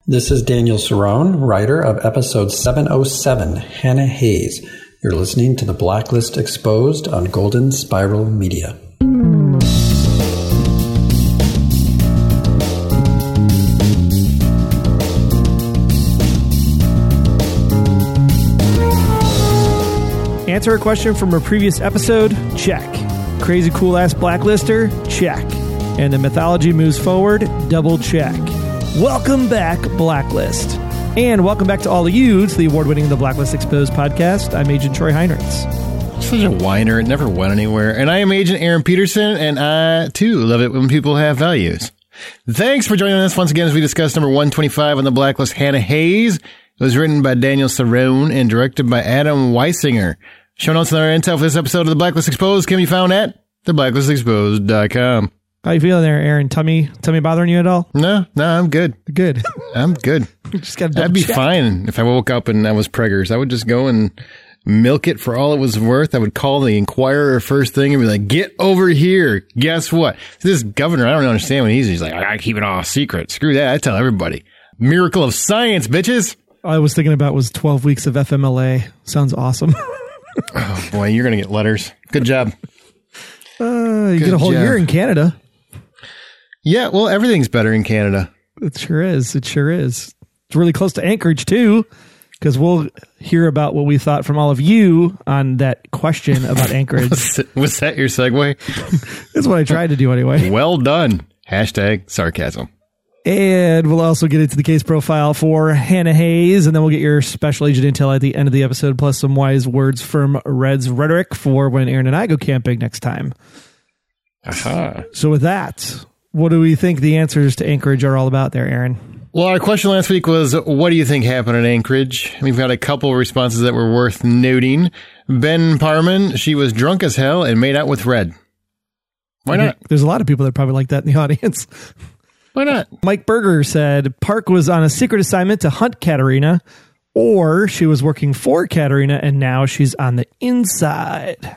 This is Daniel Cerrone, writer of episode 707, Hannah Hayes. You're listening to The Blacklist Exposed on Golden Spiral Media. Answer a question from a previous episode? Check. Crazy cool ass blacklister? Check. And the mythology moves forward? Double check. Welcome back, Blacklist. And welcome back to all of you to the award-winning The Blacklist Exposed podcast. I'm Agent Troy Heinrichs. Such a whiner. It never went anywhere. And I am Agent Aaron Peterson, and I, too, love it when people have values. Thanks for joining us once again as we discuss number 125 on the Blacklist, Hannah Hayes. It was written by Daniel Cerrone and directed by Adam Weisinger. Show notes and other intel for this episode of The Blacklist Exposed can be found at theblacklistexposed.com. How you feeling there, Aaron? Tummy bothering you at all? No, I'm good. Good. I'm good. Just gotta I'd be check. fine if I woke up and I was preggers. I would just go and milk it for all it was worth. I would call the Inquirer first thing and be like, get over here. Guess what? This governor, I don't understand what he's like, I gotta keep it all secret. Screw that. I tell everybody. Miracle of science, bitches. All I was thinking about was 12 weeks of FMLA. Sounds awesome. Oh, boy, you're going to get letters. Good job. You get a whole year in Canada. Yeah, well, everything's better in Canada. It sure is. It sure is. It's really close to Anchorage, too, because we'll hear about what we thought from all of you on that question about Anchorage. Was that your segue? That's what I tried to do anyway. Well done. Hashtag sarcasm. And we'll also get into the case profile for Hannah Hayes, and then we'll get your special agent intel at the end of the episode, plus some wise words from Red's rhetoric for when Aaron and I go camping next time. Aha. So with that, what do we think the answers to Anchorage are all about there, Aaron? Well, our question last week was, what do you think happened in Anchorage? We've got a couple responses that were worth noting. Ben Parman, she was drunk as hell and made out with Red. Why not? There's a lot of people that probably like that in the audience. Why not? Mike Berger said Park was on a secret assignment to hunt Katerina, or she was working for Katerina and now she's on the inside.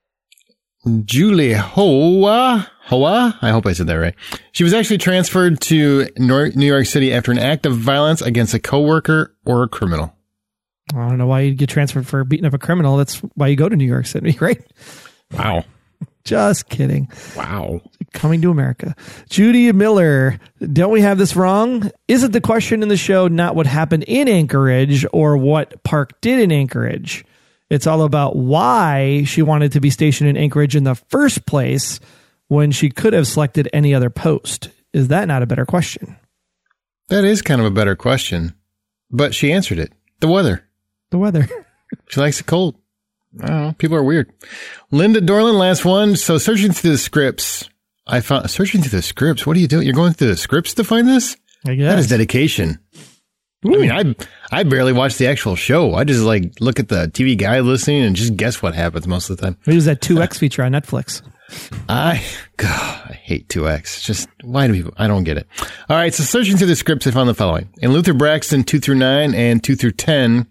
Julie Hoa, I hope I said that right. She was actually transferred to New York City after an act of violence against a coworker or a criminal. I don't know why you'd get transferred for beating up a criminal. That's why you go to New York City, right? Wow. Just kidding. Wow. Coming to America. Judy Miller, don't we have this wrong? Isn't the question in the show not what happened in Anchorage or what Park did in Anchorage? It's all about why she wanted to be stationed in Anchorage in the first place when she could have selected any other post. Is that not a better question? That is kind of a better question, but she answered it. The weather. The weather. She likes it cold. I don't know. People are weird. Linda Dorland, last one. So searching through the scripts, I found searching through the scripts. What are you doing? You're going through the scripts to find this? I guess. That is dedication. Ooh. I mean, I barely watch the actual show. I just look at the TV guide listening and just guess what happens most of the time. It was that 2X feature on Netflix. I hate 2X. Just why do people? I don't get it. All right. So searching through the scripts, I found the following: in Luther Braxton 2-9 and 2-10,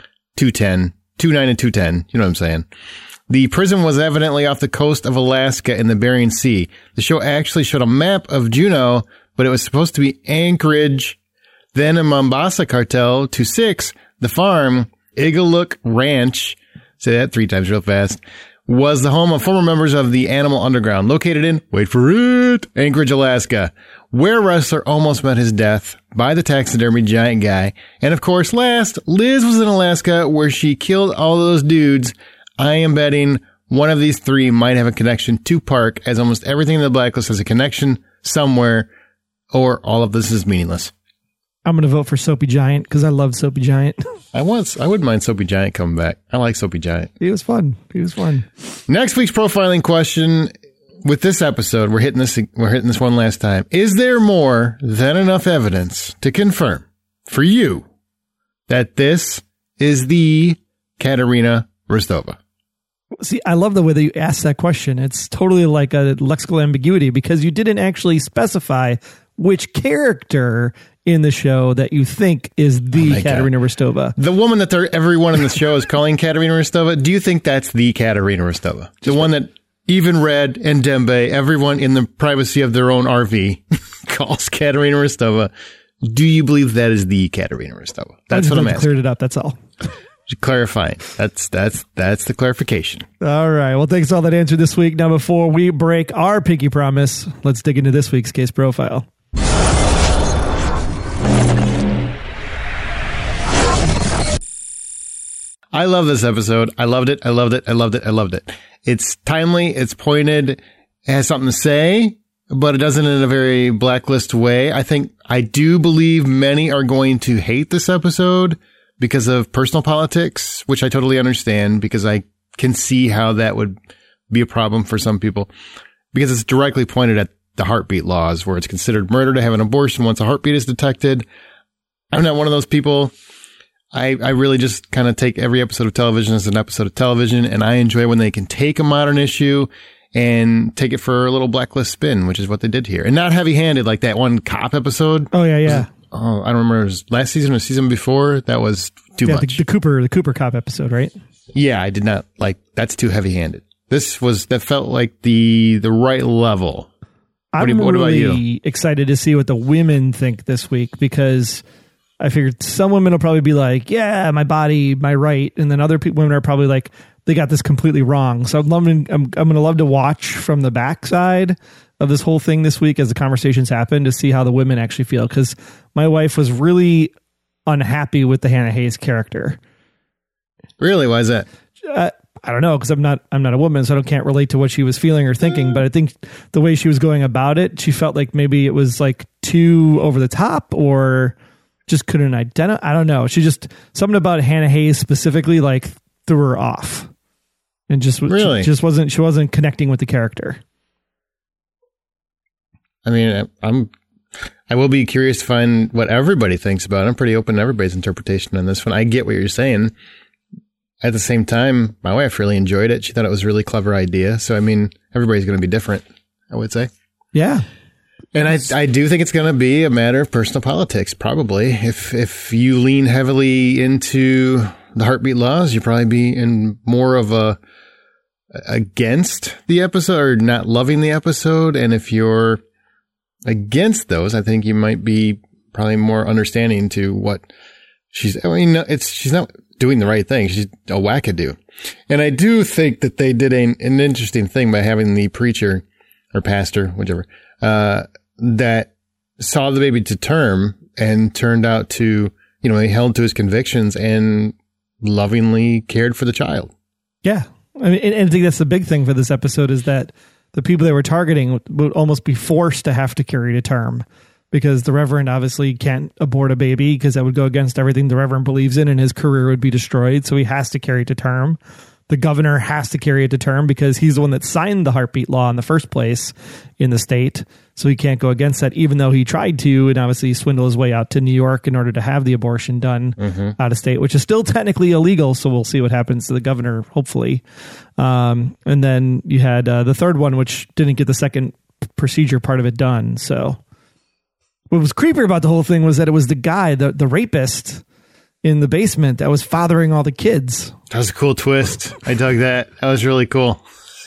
210. 2-9 and 2-10. You know what I'm saying? The prison was evidently off the coast of Alaska in the Bering Sea. The show actually showed a map of Juneau, but it was supposed to be Anchorage. Then a Mombasa cartel. 2-6, the farm, Igaluk Ranch, say that 3 times real fast, was the home of former members of the Animal Underground, located in, wait for it, Anchorage, Alaska, where wrestler almost met his death by the taxidermy giant guy. And of course, last, Liz was in Alaska where she killed all those dudes. I am betting one of these 3 might have a connection to Park, as almost everything in the Blacklist has a connection somewhere, or all of this is meaningless. I'm going to vote for Soapy Giant because I love Soapy Giant. I wouldn't mind Soapy Giant coming back. I like Soapy Giant. He was fun. Next week's profiling question. With this episode, we're hitting this one last time. Is there more than enough evidence to confirm for you that this is the Katerina Rostova? See, I love the way that you asked that question. It's totally like a lexical ambiguity because you didn't actually specify which character in the show that you think is the Katerina Rostova. The woman that everyone in the show is calling Katerina Rostova. Do you think that's the Katerina Rostova? The one that even Red and Dembe, everyone in the privacy of their own RV, calls Katerina Rostova. Do you believe that is the Katerina Rostova? That's what I'm asking. Cleared it up. That's all. Clarifying. That's the clarification. All right. Well, thanks for all that answer this week. Now, before we break our pinky promise, let's dig into this week's case profile. I love this episode. I loved it. It's timely. It's pointed. It has something to say, but it doesn't in a very Blacklist way. I do believe many are going to hate this episode because of personal politics, which I totally understand, because I can see how that would be a problem for some people, because it's directly pointed at the heartbeat laws, where it's considered murder to have an abortion once a heartbeat is detected. I'm not one of those people. I really just kind of take every episode of television as an episode of television, and I enjoy when they can take a modern issue and take it for a little Blacklist spin, which is what they did here. And not heavy-handed like that one cop episode. Oh, yeah. I don't remember. It was last season or season before. That was too much. The Cooper cop episode, right? Yeah, I did not like. That's too heavy-handed. That felt like the right level. I'm what about really you? Excited to see what the women think this week, because I figured some women will probably be like, yeah, my body, my right. And then other women are probably like, they got this completely wrong. So I'm going to love to watch from the backside of this whole thing this week as the conversations happen, to see how the women actually feel. Because my wife was really unhappy with the Hannah Hayes character. Really? Why is that? I don't know, because I'm not a woman, so I can't relate to what she was feeling or thinking. But I think the way she was going about it, she felt like maybe it was like too over the top, or just couldn't identify. I don't know. She just, something about Hannah Hayes specifically like threw her off, and just really? she wasn't connecting with the character. I mean, I will be curious to find what everybody thinks about it. I'm pretty open to everybody's interpretation on this one. I get what you're saying. At the same time, my wife really enjoyed it. She thought it was a really clever idea. So, I mean, everybody's going to be different, I would say. Yeah. And I do think it's going to be a matter of personal politics, probably. If you lean heavily into the heartbeat laws, you'll probably be in more of a against the episode, or not loving the episode. And if you're against those, I think you might be probably more understanding to what she's not doing the right thing. She's a wackadoo. And I do think that they did an interesting thing by having the preacher or pastor, whichever, that saw the baby to term and turned out to, he held to his convictions and lovingly cared for the child. Yeah. I mean, and I think that's the big thing for this episode, is that the people they were targeting would almost be forced to have to carry to term, because the Reverend obviously can't abort a baby, because that would go against everything the Reverend believes in, and his career would be destroyed. So he has to carry it to term. The governor has to carry it to term, because he's the one that signed the heartbeat law in the first place in the state. So he can't go against that, even though he tried to, and obviously swindle his way out to New York in order to have the abortion done out of state, which is still technically illegal. So we'll see what happens to the governor, hopefully. And then you had the third one, which didn't get the second procedure part of it done. So what was creepier about the whole thing was that it was the guy, the rapist in the basement, that was fathering all the kids. That was a cool twist. I dug that. That was really cool.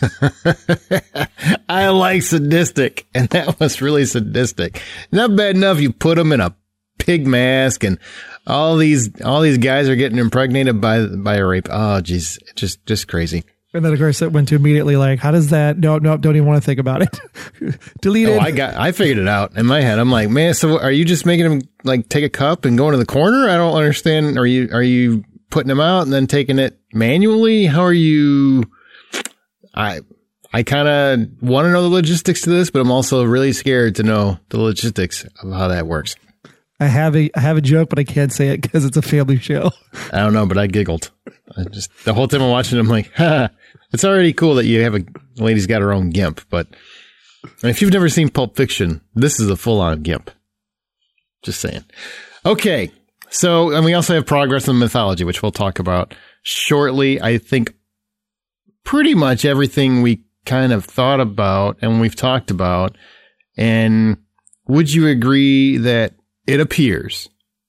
I like sadistic, and that was really sadistic. Not bad enough you put him in a pig mask, and all these guys are getting impregnated by a rape. Oh, geez, just crazy. And then, of course, it went to immediately like, how does that? No, don't even want to think about it. Delete it. I figured it out in my head. I'm like, man, so are you just making him like take a cup and go into the corner? I don't understand. Are you putting him out and then taking it manually? How are you? I kind of want to know the logistics to this, but I'm also really scared to know the logistics of how that works. I have a joke, but I can't say it because it's a family show. I don't know, but I giggled. The whole time I'm watching it, I'm like, ha, it's already cool that you have a lady's got her own GIMP, but if you've never seen Pulp Fiction, this is a full-on GIMP. Just saying. Okay, and we also have progress in mythology, which we'll talk about shortly. I think pretty much everything we kind of thought about and we've talked about. And would you agree that it appears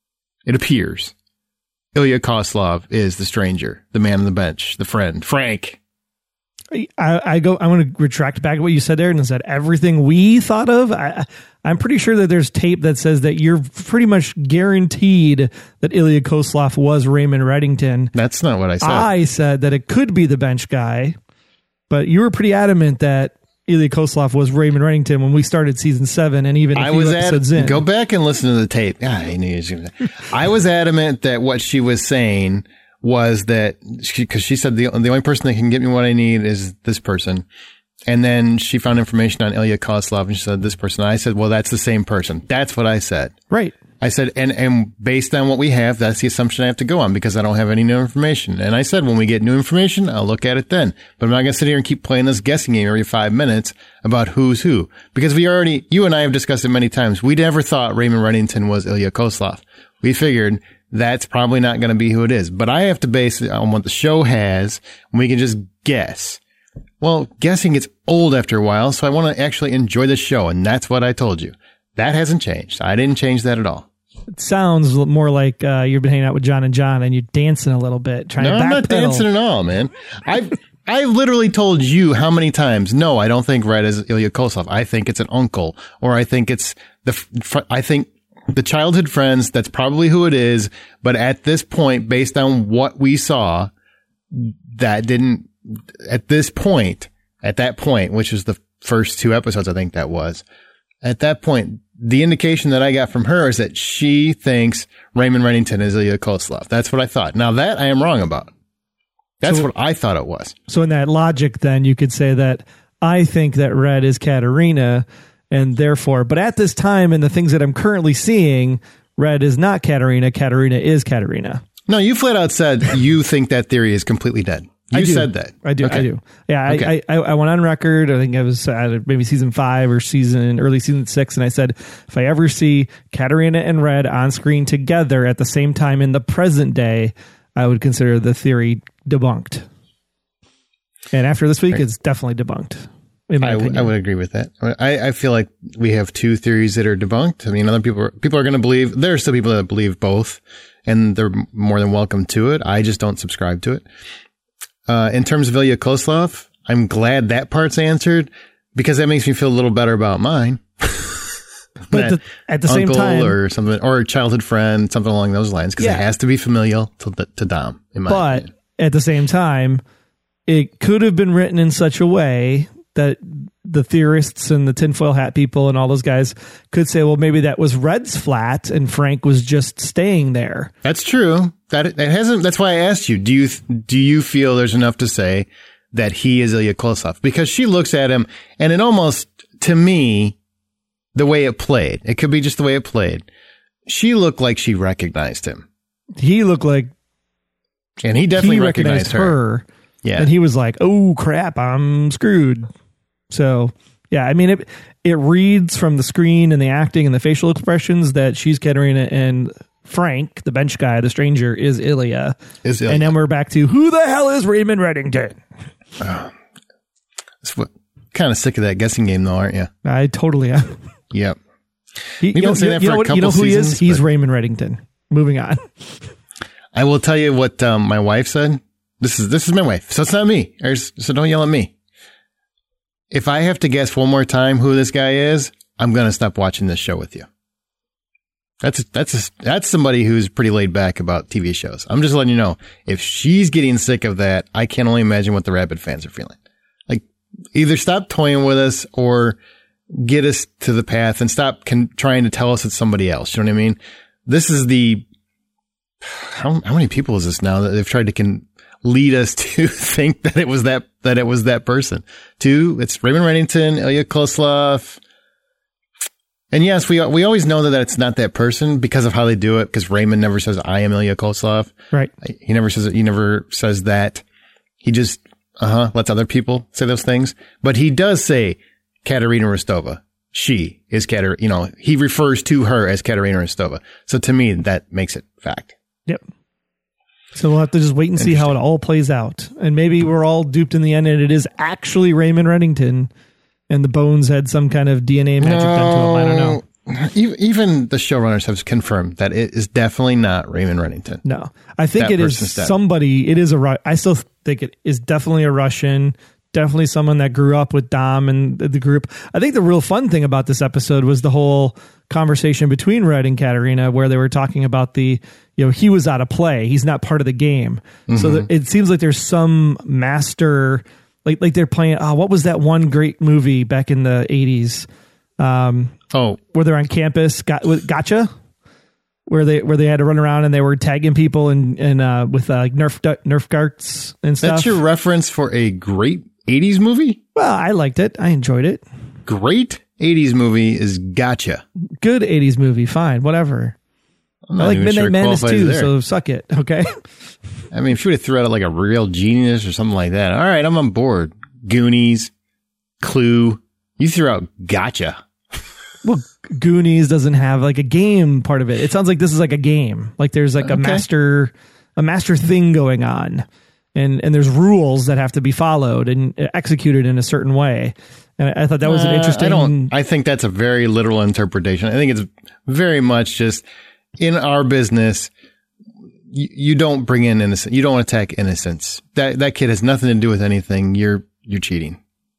Ilya Kozlov is the stranger, the man on the bench, the friend, Frank? I want to retract back what you said there, and said everything we thought of. I'm pretty sure that there's tape that says that you're pretty much guaranteed that Ilya Koslov was Raymond Reddington. That's not what I said. I said that it could be the bench guy, but you were pretty adamant that Ilya Koslov was Raymond Reddington when we started season 7, and even a few episodes in. Go back and listen to the tape. I was adamant that what she was saying was that because she said the only person that can get me what I need is this person. And then she found information on Ilya Koslov and she said this person. I said, well, that's the same person. That's what I said. Right. I said, and based on what we have, that's the assumption I have to go on because I don't have any new information. And I said, when we get new information, I'll look at it then. But I'm not going to sit here and keep playing this guessing game every 5 minutes about who's who. Because you and I have discussed it many times. We never thought Raymond Reddington was Ilya Koslov. We figured that's probably not going to be who it is. But I have to base it on what the show has, and we can just guess. Well, guessing gets old after a while, so I want to actually enjoy the show, and that's what I told you. That hasn't changed. I didn't change that at all. It sounds more like you've been hanging out with John and John, and you're dancing a little bit, trying to backpedal. I'm not dancing at all, man. I literally told you how many times, no, I don't think Red is Ilya Koslov. I think it's an uncle, or I think it's the childhood friends. That's probably who it is. But at this point, based on what we saw, that didn't. At that point, which was the first 2 episodes, I think that was, at that point, the indication that I got from her is that she thinks Raymond Reddington is Ilya Koslov. That's what I thought. Now that I am wrong about. That's what I thought it was. So in that logic, then you could say that I think that Red is Katerina, and therefore, but at this time and the things that I'm currently seeing, Red is not Katerina. Katerina is Katerina. No, you flat out said you think that theory is completely dead. You said that. I do. Okay. I do. Yeah. Okay. I went on record. I think I was maybe season 5 or early season 6. And I said, if I ever see Katerina and Red on screen together at the same time in the present day, I would consider the theory debunked. And after this week, it's definitely debunked. In my opinion. I would agree with that. I feel like we have 2 theories that are debunked. I mean, other people are going to believe, there are still people that believe both, and they're more than welcome to it. I just don't subscribe to it. In terms of Ilya Koslov, I'm glad that part's answered because that makes me feel a little better about mine. But at the same time, or something, or a childhood friend, something along those lines, because it has to be familial to Dom. In my opinion. At the same time, it could have been written in such a way that the theorists and the tinfoil hat people and all those guys could say, well, maybe that was Red's flat and Frank was just staying there. That's true. That hasn't. That's why I asked you. Do you feel there's enough to say that he is Ilya Koslov? Because she looks at him, and it almost, to me, the way it played, it could be just the way it played. She looked like she recognized him. He looked like, and he definitely recognized her. Yeah, and he was like, "Oh crap, I'm screwed." So yeah, I mean, it reads from the screen and the acting and the facial expressions that she's Katerina and Frank, the bench guy, the stranger, is Ilya. And then we're back to who the hell is Raymond Reddington? Kind of sick of that guessing game, though, aren't you? I totally am. Yep. You know who he is? He's Raymond Reddington. Moving on. I will tell you what my wife said. This is my wife, so it's not me. So don't yell at me. If I have to guess one more time who this guy is, I'm going to stop watching this show with you. That's somebody who's pretty laid back about TV shows. I'm just letting you know. If she's getting sick of that, I can only imagine what the Rapid fans are feeling. Like, either stop toying with us or get us to the path and stop trying to tell us it's somebody else. You know what I mean? This is how many people is this now that they've tried to lead us to think that it was that person? 2, it's Raymond Reddington, Ilya Koslov. And yes, we always know that it's not that person because of how they do it, because Raymond never says, I am Ilya Koslov. Right. He never says that. He just, lets other people say those things. But he does say Katerina Rostova. She is Katerina, he refers to her as Katerina Rostova. So to me, that makes it fact. Yep. So we'll have to just wait and see how it all plays out. And maybe we're all duped in the end and it is actually Raymond Reddington and the bones had some kind of DNA magic done to them. I don't know. Even the showrunners have confirmed that it is definitely not Raymond Reddington. No, I think it is somebody. It is I still think it is definitely a Russian definitely someone that grew up with Dom and the group. I think the real fun thing about this episode was the whole conversation between Red and Katarina, where they were talking about he was out of play. He's not part of the game. Mm-hmm. So it seems like there's some master, like they're playing. What was that one great movie back in the 80s? Where they're on campus, Gotcha. Where they had to run around and they were tagging people and with Nerf darts and stuff. That's your reference for a great 80s movie? Well, I liked it. I enjoyed it. Great 80s movie is Gotcha. Good 80s movie. Fine. Whatever. I like Midnight Madness too, so suck it. Okay. I mean, if you would have threw out like a Real Genius or something like that, all right, I'm on board. Goonies, Clue. You threw out Gotcha. Well, Goonies doesn't have like a game part of it. It sounds like this is like a game. Like there's like a master thing going on, and there's rules that have to be followed and executed in a certain way. And I thought that was an interesting. I think that's a very literal interpretation. I think it's very much just in our business. You don't bring in innocence. You don't attack innocence. That kid has nothing to do with anything. You're cheating.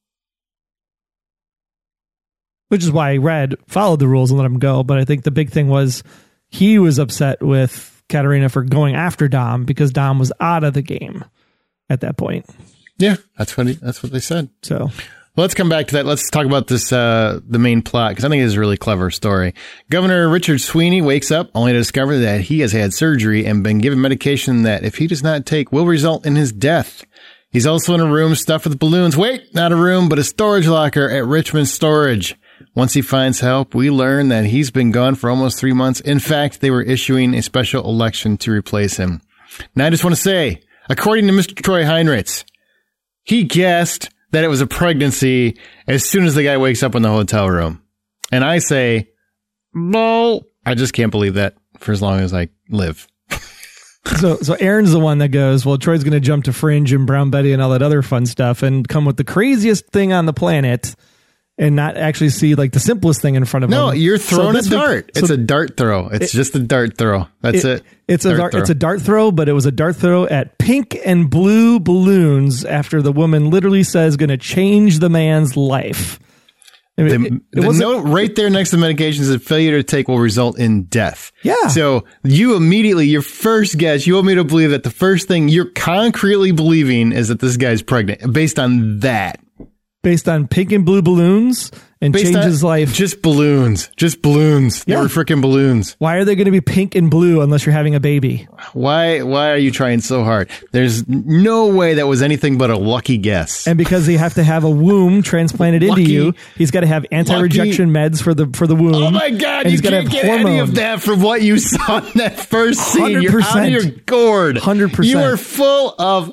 Which is why Red followed the rules and let him go. But I think the big thing was he was upset with Katarina for going after Dom because Dom was out of the game at that point. Yeah, that's what they said. So let's come back to that. Let's talk about this, the main plot, because I think it's a really clever story. Governor Richard Sweeney wakes up only to discover that he has had surgery and been given medication that, if he does not take, will result in his death. He's also in a room stuffed with balloons. Wait, not a room, but a storage locker at Richmond Storage. Once he finds help, we learn that he's been gone for almost 3 months. In fact, they were issuing a special election to replace him. Now, I just want to say, according to Mr. Troy Heinrichs, he guessed that it was a pregnancy as soon as the guy wakes up in the hotel room. And I say, no, I just can't believe that for as long as I live. So Aaron's the one that goes, well, Troy's going to jump to Fringe and Brown Betty and all that other fun stuff and come with the craziest thing on the planet and not actually see like the simplest thing in front of him. No, you're throwing a dart. It's a dart throw. It's just a dart throw. That's it. It's a dart throw, but it was a dart throw at pink and blue balloons after the woman literally says going to change the man's life. I mean, the note right there next to the medication is that failure to take will result in death. Yeah. So you immediately, your first guess, you want me to believe that the first thing you're concretely believing is that this guy's pregnant based on that. Based on pink and blue balloons and change his life. Just balloons. They were freaking balloons. Why are they going to be pink and blue unless you're having a baby? Why are you trying so hard? There's no way that was anything but a lucky guess. And because they have to have a womb transplanted into you, he's got to have anti-rejection meds for the womb. Oh my God, you can't get any of that from what you saw in that first scene. 100%. You're out of your gourd. 100%. You are full of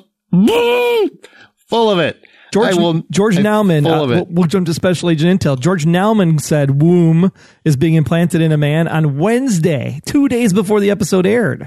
it. George Nauman, we'll jump to Special Agent Intel. George Nauman said womb is being implanted in a man on Wednesday, 2 days before the episode aired.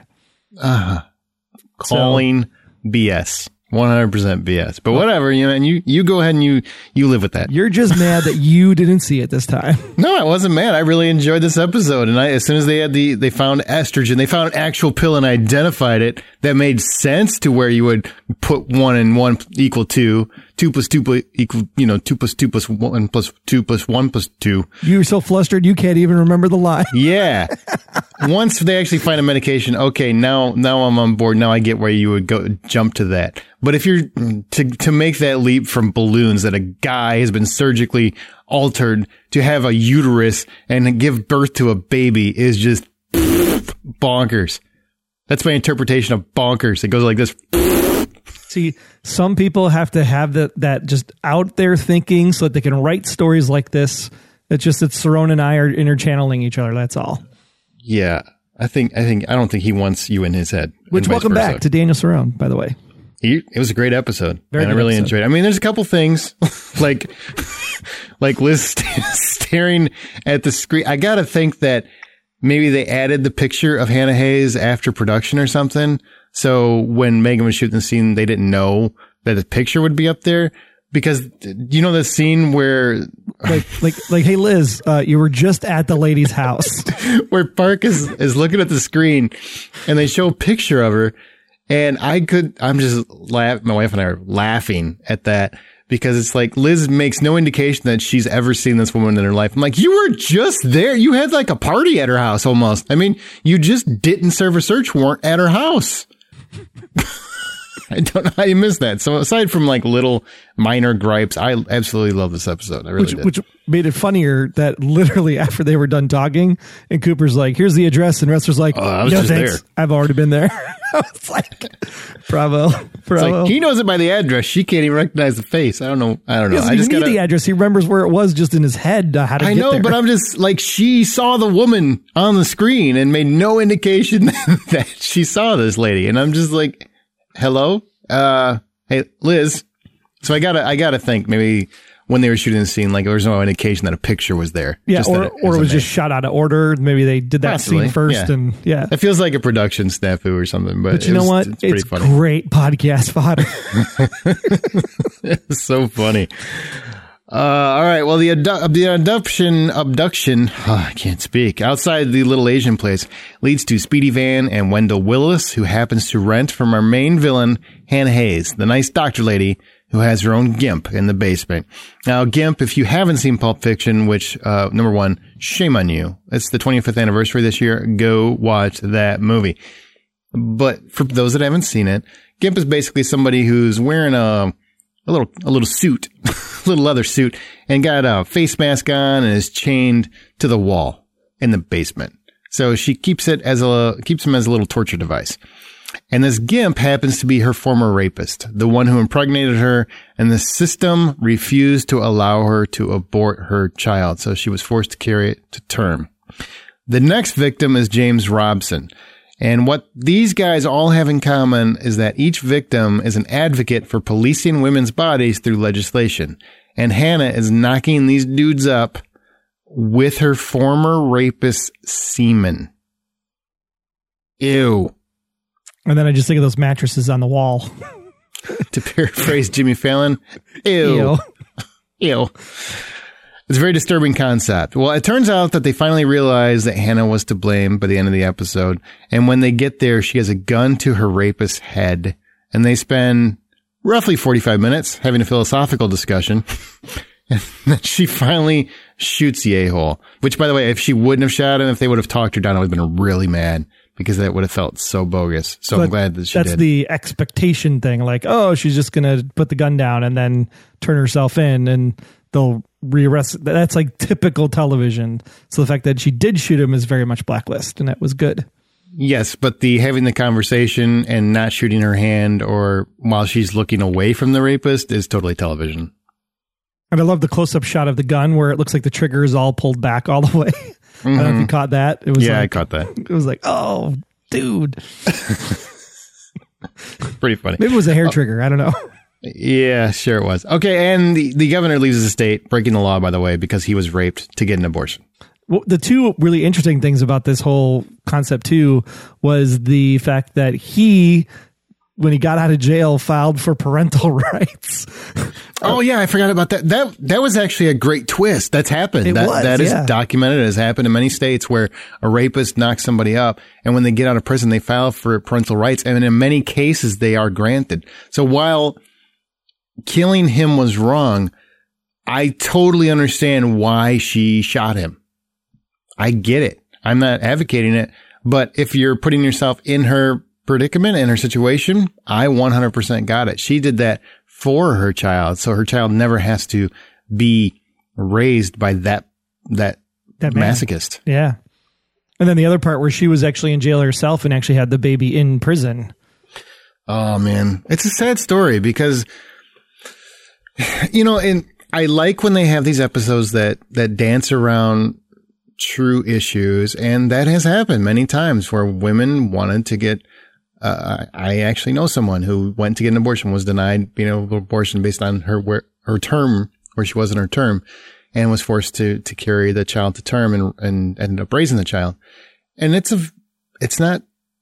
Calling BS. 100% BS. But whatever, you go ahead and you live with that. You're just mad that you didn't see it this time. No, I wasn't mad. I really enjoyed this episode. And as soon as they found estrogen, they found an actual pill and identified it that made sense to where you would put 1 and 1 equal 2. 2 plus 2 equal, 2 plus 2 plus 1 plus 2 plus 1 plus 2. You were so flustered you can't even remember the line. Yeah. Once they actually find a medication, okay, now I'm on board. Now I get where you would jump to that. But if you're to make that leap from balloons that a guy has been surgically altered to have a uterus and give birth to a baby is just bonkers. That's my interpretation of bonkers. It goes like this. See, some people have to have that just out there thinking so that they can write stories like this. It's just that Cerrone and I are interchanneling each other. That's all. Yeah, I don't think he wants you in his head. Which welcome back to Daniel Cerrone, by the way. It was a great episode, and I really enjoyed it. I mean, there's a couple things like Liz staring at the screen. I gotta think that maybe they added the picture of Hannah Hayes after production or something. So when Megan was shooting the scene, they didn't know that the picture would be up there because the scene where like, hey Liz, you were just at the lady's house where Park is looking at the screen and they show a picture of her. And I'm just my wife and I are laughing at that because it's like Liz makes no indication that she's ever seen this woman in her life. I'm like, you were just there. You had like a party at her house almost. I mean, you just didn't serve a search warrant at her house. I don't know how you missed that. So aside from like little minor gripes, I absolutely love this episode. I really did. Which made it funnier that literally after they were done talking and Cooper's like, here's the address. And Rester's like, I was no, just thanks. there. I've already been there. I was like, bravo. It's like, he knows it by the address. She can't even recognize the face. I don't know. I just need the address. He remembers where it was just in his head. How to I get know, there. but I'm just like, she saw the woman on the screen and made no indication that she saw this lady. And I'm just like, hello? Hey, Liz. So I gotta think maybe when they were shooting the scene, like there was no indication that a picture was there. Yeah. Or it was just shot out of order. Maybe they did that scene first. Yeah. And yeah, it feels like a production snafu or something, but you know what? It's pretty funny. Great podcast fodder. It's so funny. All right. Well, the abduction, I can't speak, outside the little Asian place leads to Speedy Van and Wendell Willis, who happens to rent from our main villain, Hannah Hayes, the nice doctor lady who has her own GIMP in the basement. Now, GIMP, if you haven't seen Pulp Fiction, which, number one, shame on you. It's the 25th anniversary this year. Go watch that movie. But for those that haven't seen it, GIMP is basically somebody who's wearing a little suit, little leather suit, and got a face mask on and is chained to the wall in the basement. So she keeps him as a little torture device. And this GIMP happens to be her former rapist, the one who impregnated her, and the system refused to allow her to abort her child. So she was forced to carry it to term. The next victim is James Robson. And what these guys all have in common is that each victim is an advocate for policing women's bodies through legislation. And Hannah is knocking these dudes up with her former rapist's semen. Ew. And then I just think of those mattresses on the wall. To paraphrase Jimmy Fallon, ew. Ew. It's a very disturbing concept. Well, it turns out that they finally realize that Hannah was to blame by the end of the episode. And when they get there, she has a gun to her rapist's head. And they spend roughly 45 minutes having a philosophical discussion. And then she finally shoots the a-hole. Which, by the way, if she wouldn't have shot him, if they would have talked her down, I would have been really mad. Because that would have felt so bogus. So I'm glad that she did. That's the expectation thing. Like, oh, she's just going to put the gun down and then turn herself in and they'll rearrest. That's like typical television. So the fact that she did shoot him is very much Blacklist, and that was good. Yes, but having the conversation and not shooting her hand or while she's looking away from the rapist is totally television. And I love the close-up shot of the gun where it looks like the trigger is all pulled back all the way. I don't know if you caught that. It was I caught that. It was like, oh, dude. Pretty funny. Maybe it was a hair trigger. I don't know. Yeah, sure it was. Okay, and the governor leaves his estate, breaking the law, by the way, because he was raped to get an abortion. Well, the two really interesting things about this whole concept, too, was the fact that he, when he got out of jail, filed for parental rights. Oh, yeah, I forgot about that. That was actually a great twist. That's happened. That is documented. It has happened in many states where a rapist knocks somebody up, and when they get out of prison, they file for parental rights, and in many cases, they are granted. So while killing him was wrong, I totally understand why she shot him. I get it. I'm not advocating it, but if you're putting yourself in her predicament, in her situation, I 100% got it. She did that for her child, so her child never has to be raised by that masochist. Yeah. And then the other part where she was actually in jail herself and actually had the baby in prison. Oh, man. It's a sad story because, you know, and I like when they have these episodes that dance around true issues, and that has happened many times where women wanted to get I actually know someone who went to get an abortion, was denied being able to get an abortion based on her term, where she was in her term, and was forced to carry the child to term and ended up raising the child. And it's a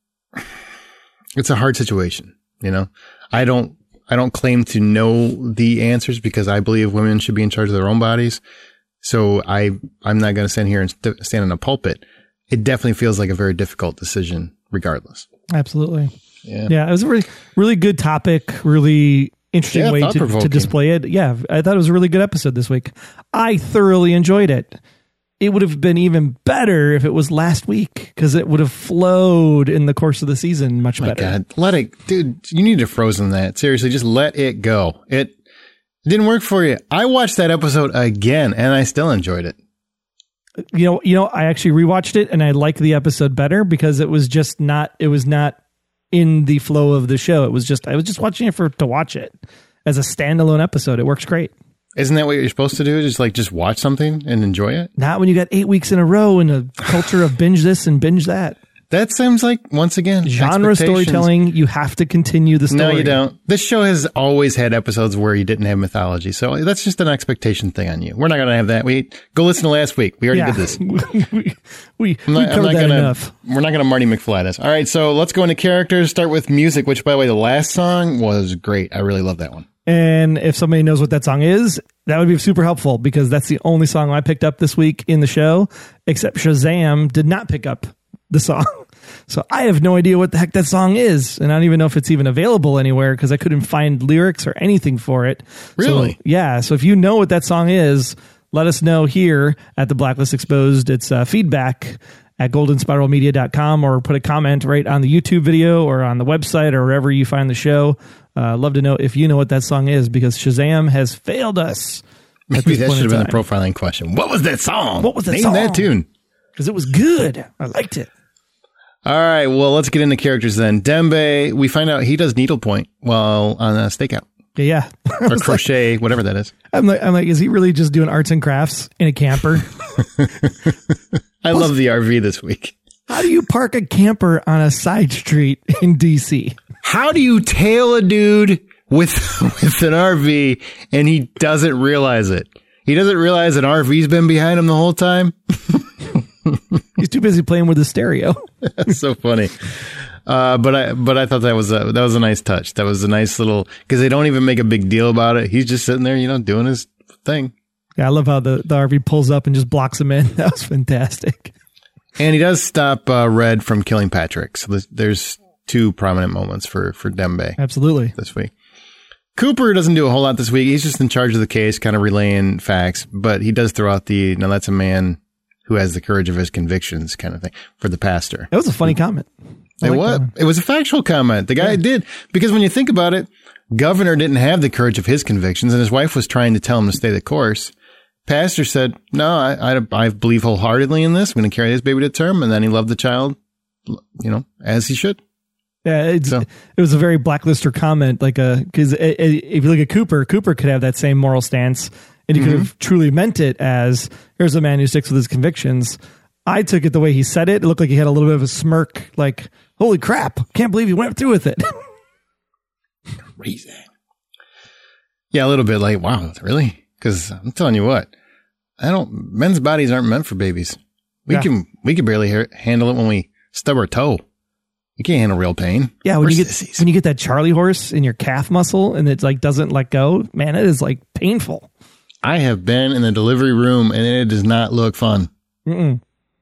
hard situation, you know. I don't claim to know the answers because I believe women should be in charge of their own bodies. So I'm not going to stand here and stand in a pulpit. It definitely feels like a very difficult decision regardless. Absolutely. Yeah. It was a really, really good topic, really interesting way to display it. Yeah, I thought it was a really good episode this week. I thoroughly enjoyed it. It would have been even better if it was last week, because it would have flowed in the course of the season much better. God, let it, dude. You need to frozen that. Seriously, just let it go. It didn't work for you. I watched that episode again, and I still enjoyed it. You know, I actually rewatched it, and I like the episode better because it was just not. It was not in the flow of the show. It was just I was just watching it to watch it as a standalone episode. It works great. Isn't that what you're supposed to do? Just watch something and enjoy it? Not when you got 8 weeks in a row in a culture of binge this and binge that. That seems like, once again, genre storytelling. You have to continue the story. No, you don't. This show has always had episodes where you didn't have mythology. So that's just an expectation thing on you. We're not going to have that. Go listen to last week. We already did this. we covered that enough. We're not going to Marty McFly this. All right. So let's go into characters. Start with music, which, by the way, the last song was great. I really love that one. And if somebody knows what that song is, that would be super helpful, because that's the only song I picked up this week in the show, except Shazam did not pick up the song. So I have no idea what the heck that song is. And I don't even know if it's even available anywhere, because I couldn't find lyrics or anything for it. Really? So, yeah. So if you know what that song is, let us know here at the Blacklist Exposed. It's feedback at goldenspiralmedia.com, or put a comment right on the YouTube video or on the website or wherever you find the show. Love to know if you know what that song is, because Shazam has failed us. Maybe that should have been the profiling question. What was that song? What was that song? Name that tune. Because it was good. I liked it. All right. Well, let's get into characters then. Dembe, we find out he does needlepoint while on a stakeout. Yeah. Or crochet, whatever that is. I'm like, is he really just doing arts and crafts in a camper? I love the RV this week. How do you park a camper on a side street in DC? How do you tail a dude with an RV and he doesn't realize it? He doesn't realize an RV's been behind him the whole time? He's too busy playing with the stereo. That's so funny. But I thought that was a nice touch. That was a nice little, because they don't even make a big deal about it. He's just sitting there, doing his thing. Yeah, I love how the RV pulls up and just blocks him in. That was fantastic. And he does stop Red from killing Patrick. So there's two prominent moments for Dembe. Absolutely. This week. Cooper doesn't do a whole lot this week. He's just in charge of the case, kind of relaying facts, but he does throw out now that's a man who has the courage of his convictions kind of thing for the pastor. That was a funny comment. It was a factual comment. The guy did, because when you think about it, Governor didn't have the courage of his convictions, and his wife was trying to tell him to stay the course. Pastor said, no, I believe wholeheartedly in this. I'm going to carry this baby to term. And then he loved the child, as he should. Yeah, it was a very blacklister comment, because if you look at Cooper could have that same moral stance, and he could have truly meant it as, here's a man who sticks with his convictions. I took it the way he said it. It looked like he had a little bit of a smirk, like, holy crap, can't believe he went through with it. Crazy. Yeah, a little bit like, wow, really? Because I'm telling you what, men's bodies aren't meant for babies. We can barely handle it when we stub our toe. You can't handle real pain. Yeah, when you get that Charlie horse in your calf muscle and it doesn't let go, man, it is painful. I have been in the delivery room and it does not look fun. Not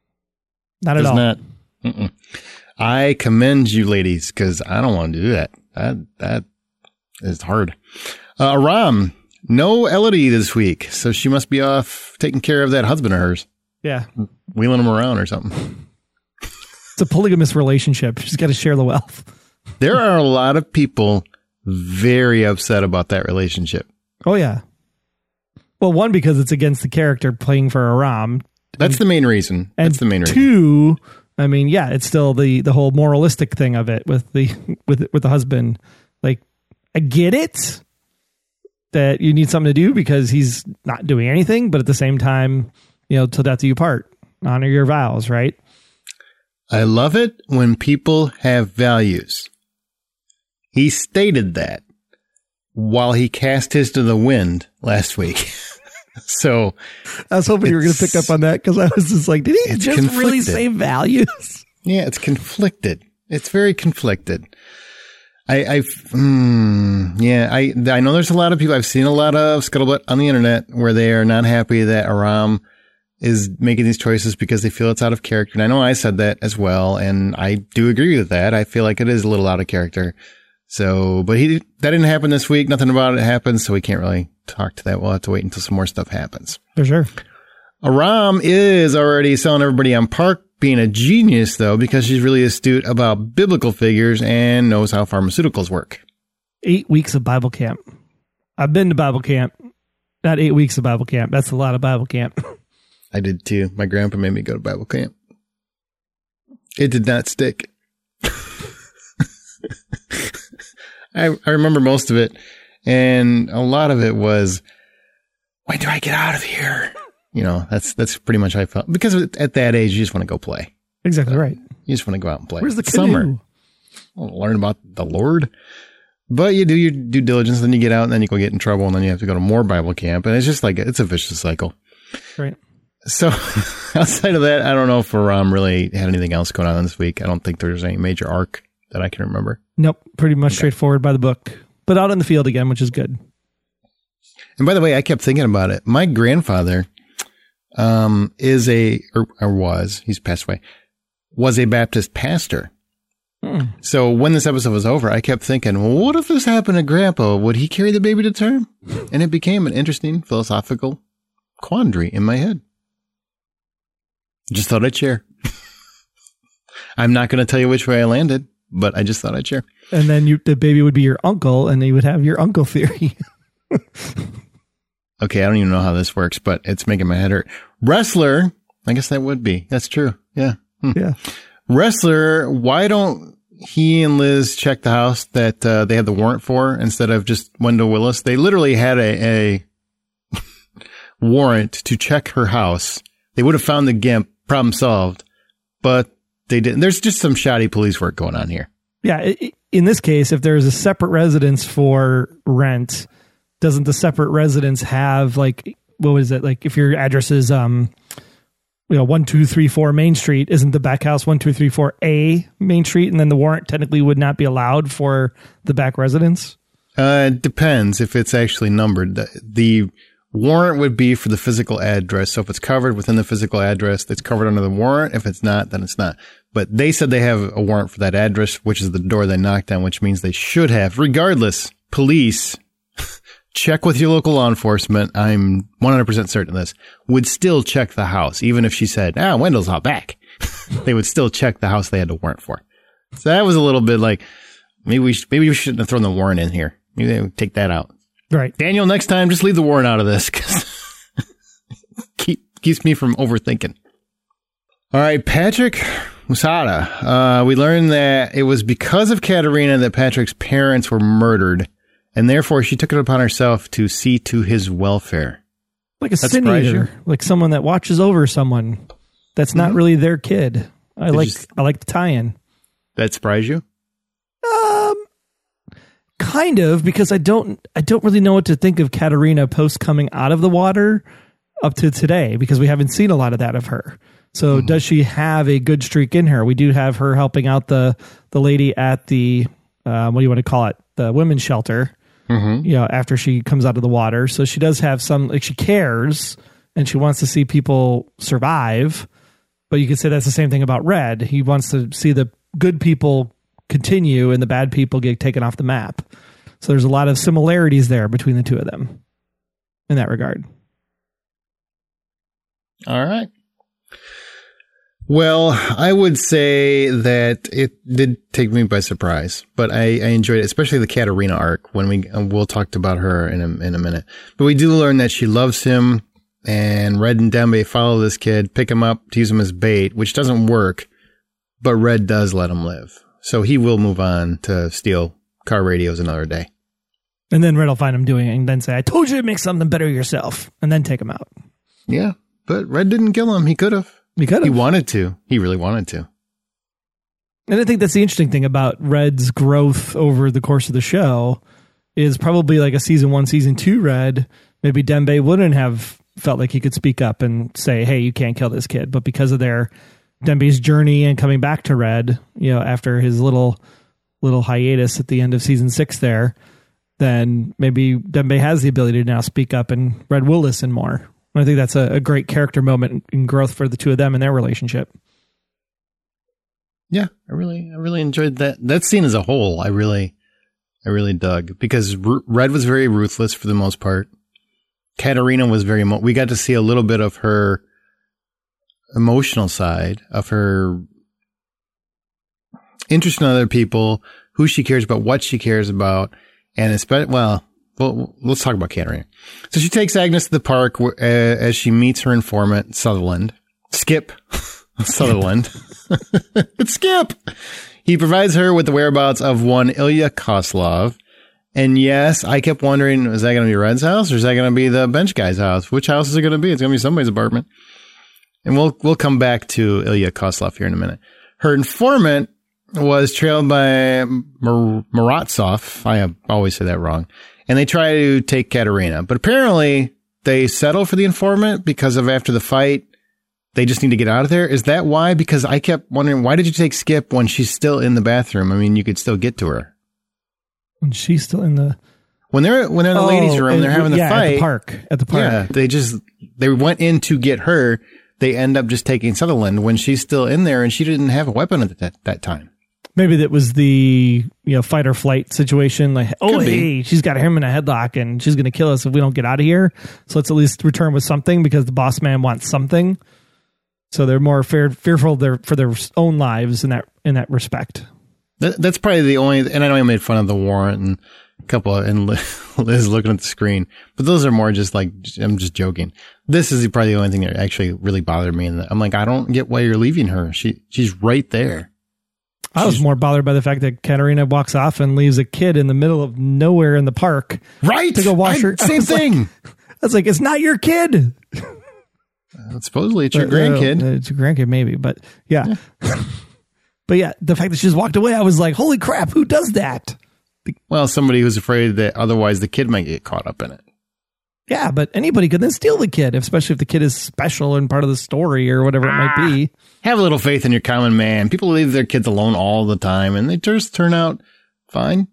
at all. Does not. I commend you, ladies, because I don't want to do that. That is hard. Aram, no Elodie this week, so she must be off taking care of that husband of hers. Yeah, wheeling him around or something. It's a polygamous relationship. She's got to share the wealth. There are a lot of people very upset about that relationship. Oh, yeah. Well, one, because it's against the character playing for Aram. That's the main reason. And two, I mean, yeah, it's still the whole moralistic thing of it with the husband. I get it that you need something to do because he's not doing anything, but at the same time, till death do you part. Honor your vows, right? I love it when people have values. He stated that while he cast his to the wind last week. So I was hoping you were going to pick up on that, because I was just like, did he just conflicted. Really say values? Yeah, it's conflicted. It's very conflicted. I know there's a lot of people. I've seen a lot of scuttlebutt on the internet where they are not happy that Aram is making these choices because they feel it's out of character. And I know I said that as well, and I do agree with that. I feel like it is a little out of character. So, but that didn't happen this week. Nothing about it happened, so we can't really talk to that. We'll have to wait until some more stuff happens. For sure. Aram is already selling everybody on Park being a genius, though, because she's really astute about biblical figures and knows how pharmaceuticals work. 8 weeks of Bible camp. I've been to Bible camp. Not 8 weeks of Bible camp. That's a lot of Bible camp. I did too. My grandpa made me go to Bible camp. It did not stick. I remember most of it, and a lot of it was, when do I get out of here? You know, that's pretty much how I felt. Because at that age, you just want to go play. Exactly right. You just want to go out and play. Where's the It's canoe? summer. Learn about the Lord. But you do your due diligence, then you get out, and then you go get in trouble, and then you have to go to more Bible camp. And it's just like, it's a vicious cycle. Right. So outside of that, I don't know if Aram really had anything else going on this week. I don't think there's any major arc that I can remember. Nope. Pretty much straightforward by the book. But out in the field again, which is good. And by the way, I kept thinking about it. My grandfather he's passed away, was a Baptist pastor. So when this episode was over, I kept thinking, well, what if this happened to Grandpa? Would he carry the baby to term? And it became an interesting philosophical quandary in my head. Just thought I'd share. I'm not going to tell you which way I landed, but I just thought I'd share. And then the baby would be your uncle, and you would have your uncle theory. Okay, I don't even know how this works, but it's making my head hurt. Wrestler, I guess that would be. That's true. Yeah. Yeah. Wrestler, why don't he and Liz check the house that they had the warrant for instead of just Wendell Willis? They literally had a warrant to check her house. They would have found the GIMP, problem solved, but they didn't. There's just some shoddy police work going on here. Yeah. In this case, if there's a separate residence for rent, doesn't the separate residence have, like, what was it? Like, if your address is, 1234 Main Street, isn't the back house 1234A Main Street? And then the warrant technically would not be allowed for the back residence? It depends if it's actually numbered. The warrant would be for the physical address. So if it's covered within the physical address, it's covered under the warrant. If it's not, then it's not. But they said they have a warrant for that address, which is the door they knocked on, which means they should have. Regardless, police, check with your local law enforcement. I'm 100% certain of this. Would still check the house, even if she said, Wendell's out back. They would still check the house they had a warrant for. So that was a little bit like, maybe we shouldn't have thrown the warrant in here. Maybe they would take that out. Right. Daniel, next time, just leave the warrant out of this, because keeps me from overthinking. All right, Patrick Musada. We learned that it was because of Katerina that Patrick's parents were murdered, and therefore she took it upon herself to see to his welfare. Like a sin eater, like someone that watches over someone that's not really their kid. I like the tie-in. That surprised you? Kind of, because I don't really know what to think of Katerina post coming out of the water up to today, because we haven't seen a lot of that of her. So does she have a good streak in her? We do have her helping out the lady at the, what do you want to call it? The women's shelter, after she comes out of the water. So she does have some, like, she cares and she wants to see people survive, but you could say that's the same thing about Red. He wants to see the good people continue and the bad people get taken off the map. So there's a lot of similarities there between the two of them in that regard. All right. Well, I would say that it did take me by surprise, but I enjoyed it, especially the Katerina arc when we'll talk about her in a minute. But we do learn that she loves him, and Red and Dembe follow this kid, pick him up to use him as bait, which doesn't work, but Red does let him live. So he will move on to steal car radios another day. And then Red will find him doing it and then say, I told you to make something better yourself, and then take him out. Yeah, but Red didn't kill him. He could have. He could have. He wanted to. He really wanted to. And I think that's the interesting thing about Red's growth over the course of the show is probably like a season 1, season 2 Red. Maybe Dembe wouldn't have felt like he could speak up and say, hey, you can't kill this kid. But because of Dembe's journey and coming back to Red, after his little hiatus at the end of season 6 there, then maybe Dembe has the ability to now speak up and Red will listen more. And I think that's a great character moment in growth for the two of them and their relationship. Yeah, I really enjoyed that scene as a whole. I really I really dug because Red was very ruthless for the most part. Katerina was we got to see a little bit of her emotional side, of her interest in other people, who she cares about, what she cares about. And especially, well, let's talk about Katerina. So she takes Agnes to the park as she meets her informant, Sutherland. Skip. Sutherland. It's Skip. He provides her with the whereabouts of one Ilya Koslov. And yes, I kept wondering, is that going to be Red's house or is that going to be the bench guy's house? Which house is it going to be? It's going to be somebody's apartment. And we'll come back to Ilya Koslov here in a minute. Her informant was trailed by Morotsov. I always say that wrong. And they try to take Katerina. But apparently they settle for the informant because of after the fight, they just need to get out of there. Is that why? Because I kept wondering, why did you take Skip when she's still in the bathroom? I mean, you could still get to her. When she's still in the... When they're in the ladies' room, they're having the fight. At the park. Yeah, they went in to get her. They end up just taking Sutherland when she's still in there and she didn't have a weapon at that time. Maybe that was the fight or flight situation. Like, she's got him in a headlock and she's going to kill us if we don't get out of here. So let's at least return with something because the boss man wants something. So they're more fearful for their own lives in that respect. That's probably the only. And I know I made fun of the warrant and a couple and Liz looking at the screen, but those are more just like I'm just joking. This is probably the only thing that actually really bothered me. And I'm like, I don't get why you're leaving her. She's right there. I was more bothered by the fact that Katerina walks off and leaves a kid in the middle of nowhere in the park. Right. To go wash her. Same thing. I was like, it's not your kid. Supposedly it's your grandkid. It's your grandkid, maybe. But yeah. But yeah, the fact that she just walked away, I was like, holy crap, who does that? Well, somebody who's afraid that otherwise the kid might get caught up in it. Yeah, but anybody could then steal the kid, especially if the kid is special and part of the story or whatever it might be. Have a little faith in your common man. People leave their kids alone all the time, and they just turn out fine.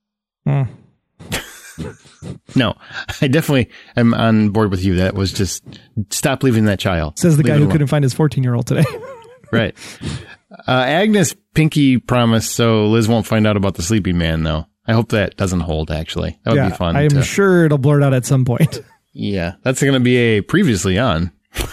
No, I definitely am on board with you. That was just stop leaving that child. Says the guy who couldn't find his 14-year-old today. Right. Agnes pinky promised so Liz won't find out about the sleeping man, though. I hope that doesn't hold, actually. That would be fun. I'm sure it'll blurt out at some point. Yeah, that's going to be a previously on.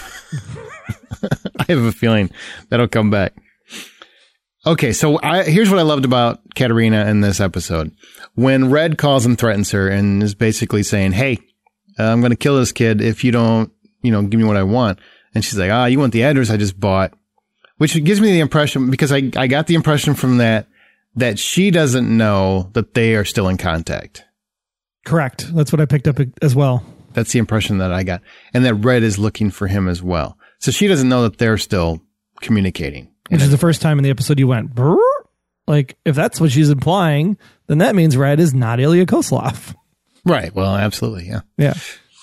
I have a feeling that'll come back. Okay, so here's what I loved about Katerina in this episode. When Red calls and threatens her and is basically saying, hey, I'm going to kill this kid if you don't, give me what I want. And she's like, you want the address I just bought, which gives me the impression, because I got the impression from that she doesn't know that they are still in contact. Correct. That's what I picked up as well. That's the impression that I got. And that Red is looking for him as well. So she doesn't know that they're still communicating. Which is the first time in the episode you went, brrr? Like, if that's what she's implying, then that means Red is not Ilya Koslov. Right. Well, absolutely. Yeah. Yeah.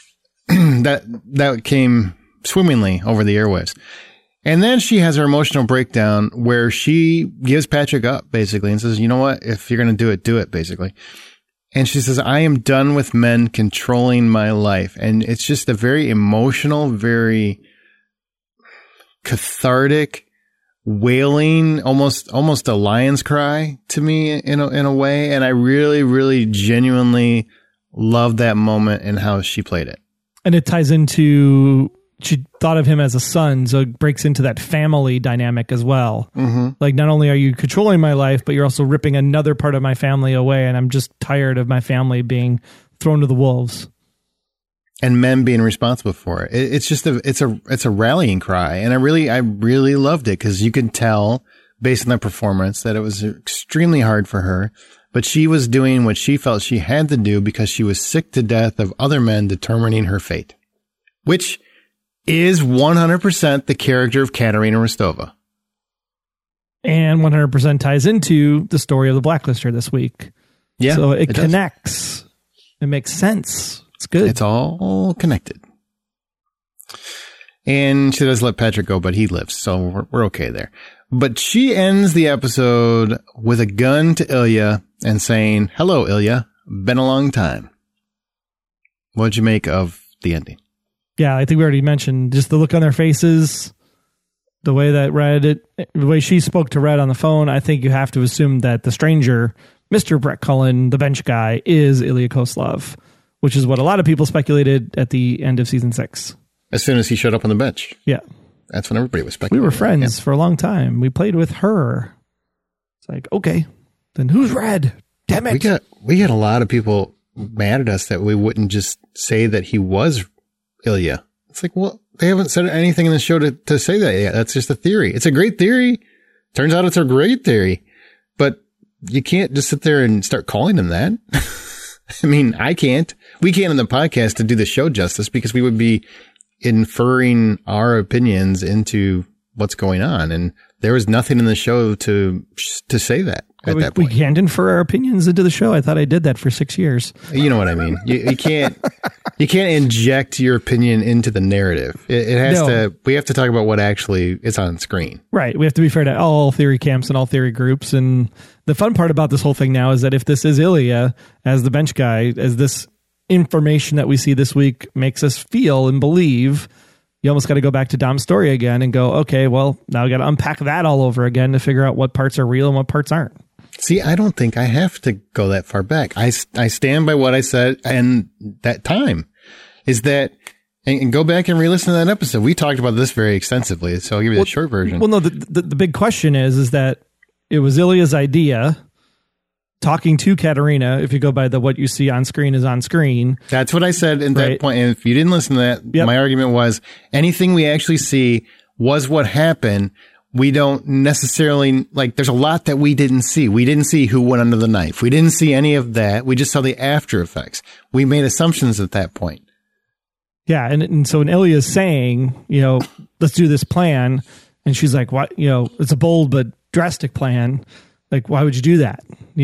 That came swimmingly over the airwaves. And then she has her emotional breakdown where she gives Patrick up, basically, and says, you know what? If you're going to do it, basically. And she says, I am done with men controlling my life. And it's just a very emotional, very cathartic, wailing, almost a lion's cry to me in a way. And I really, really genuinely loved that moment and how she played it. And it ties into, she thought of him as a son, so it breaks into that family dynamic as well. Mm-hmm. Like, not only are you controlling my life, but you're also ripping another part of my family away, and I'm just tired of my family being thrown to the wolves. And men being responsible for it. It's just it's a rallying cry, and I really loved it because you could tell based on the performance that it was extremely hard for her, but she was doing what she felt she had to do because she was sick to death of other men determining her fate, which is 100% the character of Katerina Rostova. And 100% ties into the story of the Blacklister this week. Yeah. So it connects. It makes sense. It's good. It's all connected. And she does let Patrick go, but he lives, so we're okay there. But she ends the episode with a gun to Ilya and saying, hello, Ilya. Been a long time. What'd you make of the ending? Yeah, I think we already mentioned just the look on their faces, the way that the way she spoke to Red on the phone. I think you have to assume that the stranger Mr. Brett Cullen, the bench guy, is Ilya Koslov, which is what a lot of people speculated at the end of season 6. As soon as he showed up on the bench. Yeah. That's when everybody was speculating. We were friends for a long time. We played with her. It's like, okay, then who's Red? Damn it. We had a lot of people mad at us that we wouldn't just say that he was Ilya. It's like, well, they haven't said anything in the show to say that yet. That's just a theory. It's a great theory. Turns out it's a great theory. But you can't just sit there and start calling him that. I mean, I can't. We can't in the podcast to do the show justice because we would be inferring our opinions into what's going on. And there was nothing in the show to say that at that point. We can't infer our opinions into the show. I thought I did that for 6 years. You know what I mean? You can't inject your opinion into the narrative. It has to, we have to talk about what actually is on screen. Right. We have to be fair to all theory camps and all theory groups. And the fun part about this whole thing now is that if this is Ilya as the bench guy, as this information that we see this week makes us feel and believe, you almost got to go back to Dom's story again and go, okay, well, now we got to unpack that all over again to figure out what parts are real and what parts aren't. See, I don't think I have to go that far back. I stand by what I said and that time is that, and go back and re-listen to that episode. We talked about this very extensively, so I'll give you the short version. Well, no, the big question is that it was Ilya's idea talking to Katerina. If you go by what you see on screen is on screen. That's what I said at that point. And if you didn't listen to that, my argument was anything we actually see was what happened. We don't necessarily, like, there's a lot that we didn't see. We didn't see who went under the knife. We didn't see any of that. We just saw the after effects. We made assumptions at that point. Yeah. And so when Ilya's saying, let's do this plan, and she's like, what, it's a bold but drastic plan. Like, why would you do that?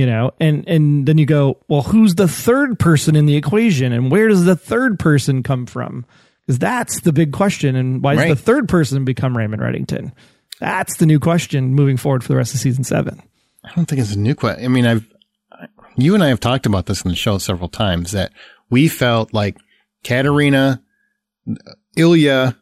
And then you go, well, who's the third person in the equation, and where does the third person come from? Because that's the big question. And why does the third person become Raymond Reddington? That's the new question moving forward for the rest of season 7. I don't think it's a new question. I mean, you and I have talked about this in the show several times that we felt like Katerina, Ilya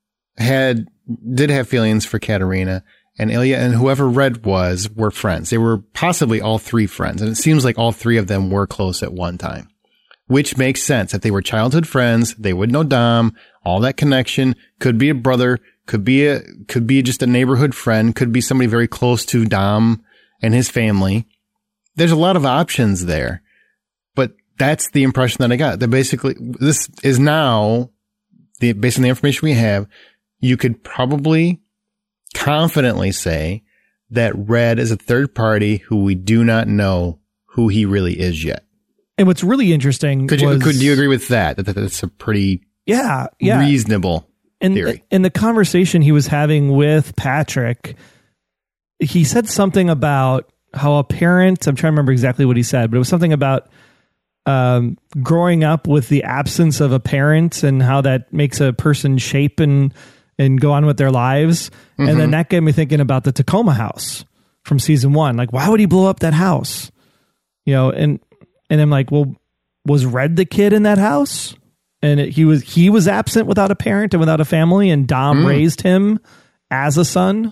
did have feelings for Katerina, and Ilya and whoever Red were friends. They were possibly all three friends. And it seems like all three of them were close at one time, which makes sense. If they were childhood friends, they would know Dom, all that connection, could be a brother, could be just a neighborhood friend, could be somebody very close to Dom and his family. There's a lot of options there, but that's the impression that I got. That basically this is now based on the information we have, you could probably confidently say that Red is a third party who we do not know who he really is yet. And what's really interesting could you agree with that? That's a pretty reasonable theory. In the conversation he was having with Patrick, he said something about how a parent, I'm trying to remember exactly what he said, but it was something about growing up with the absence of a parent and how that makes a person shape and go on with their lives. Mm-hmm. And then that got me thinking about the Tacoma house from season 1. Like, why would he blow up that house? And I'm like, well, was Red the kid in that house? And he was absent without a parent and without a family, and Dom raised him as a son.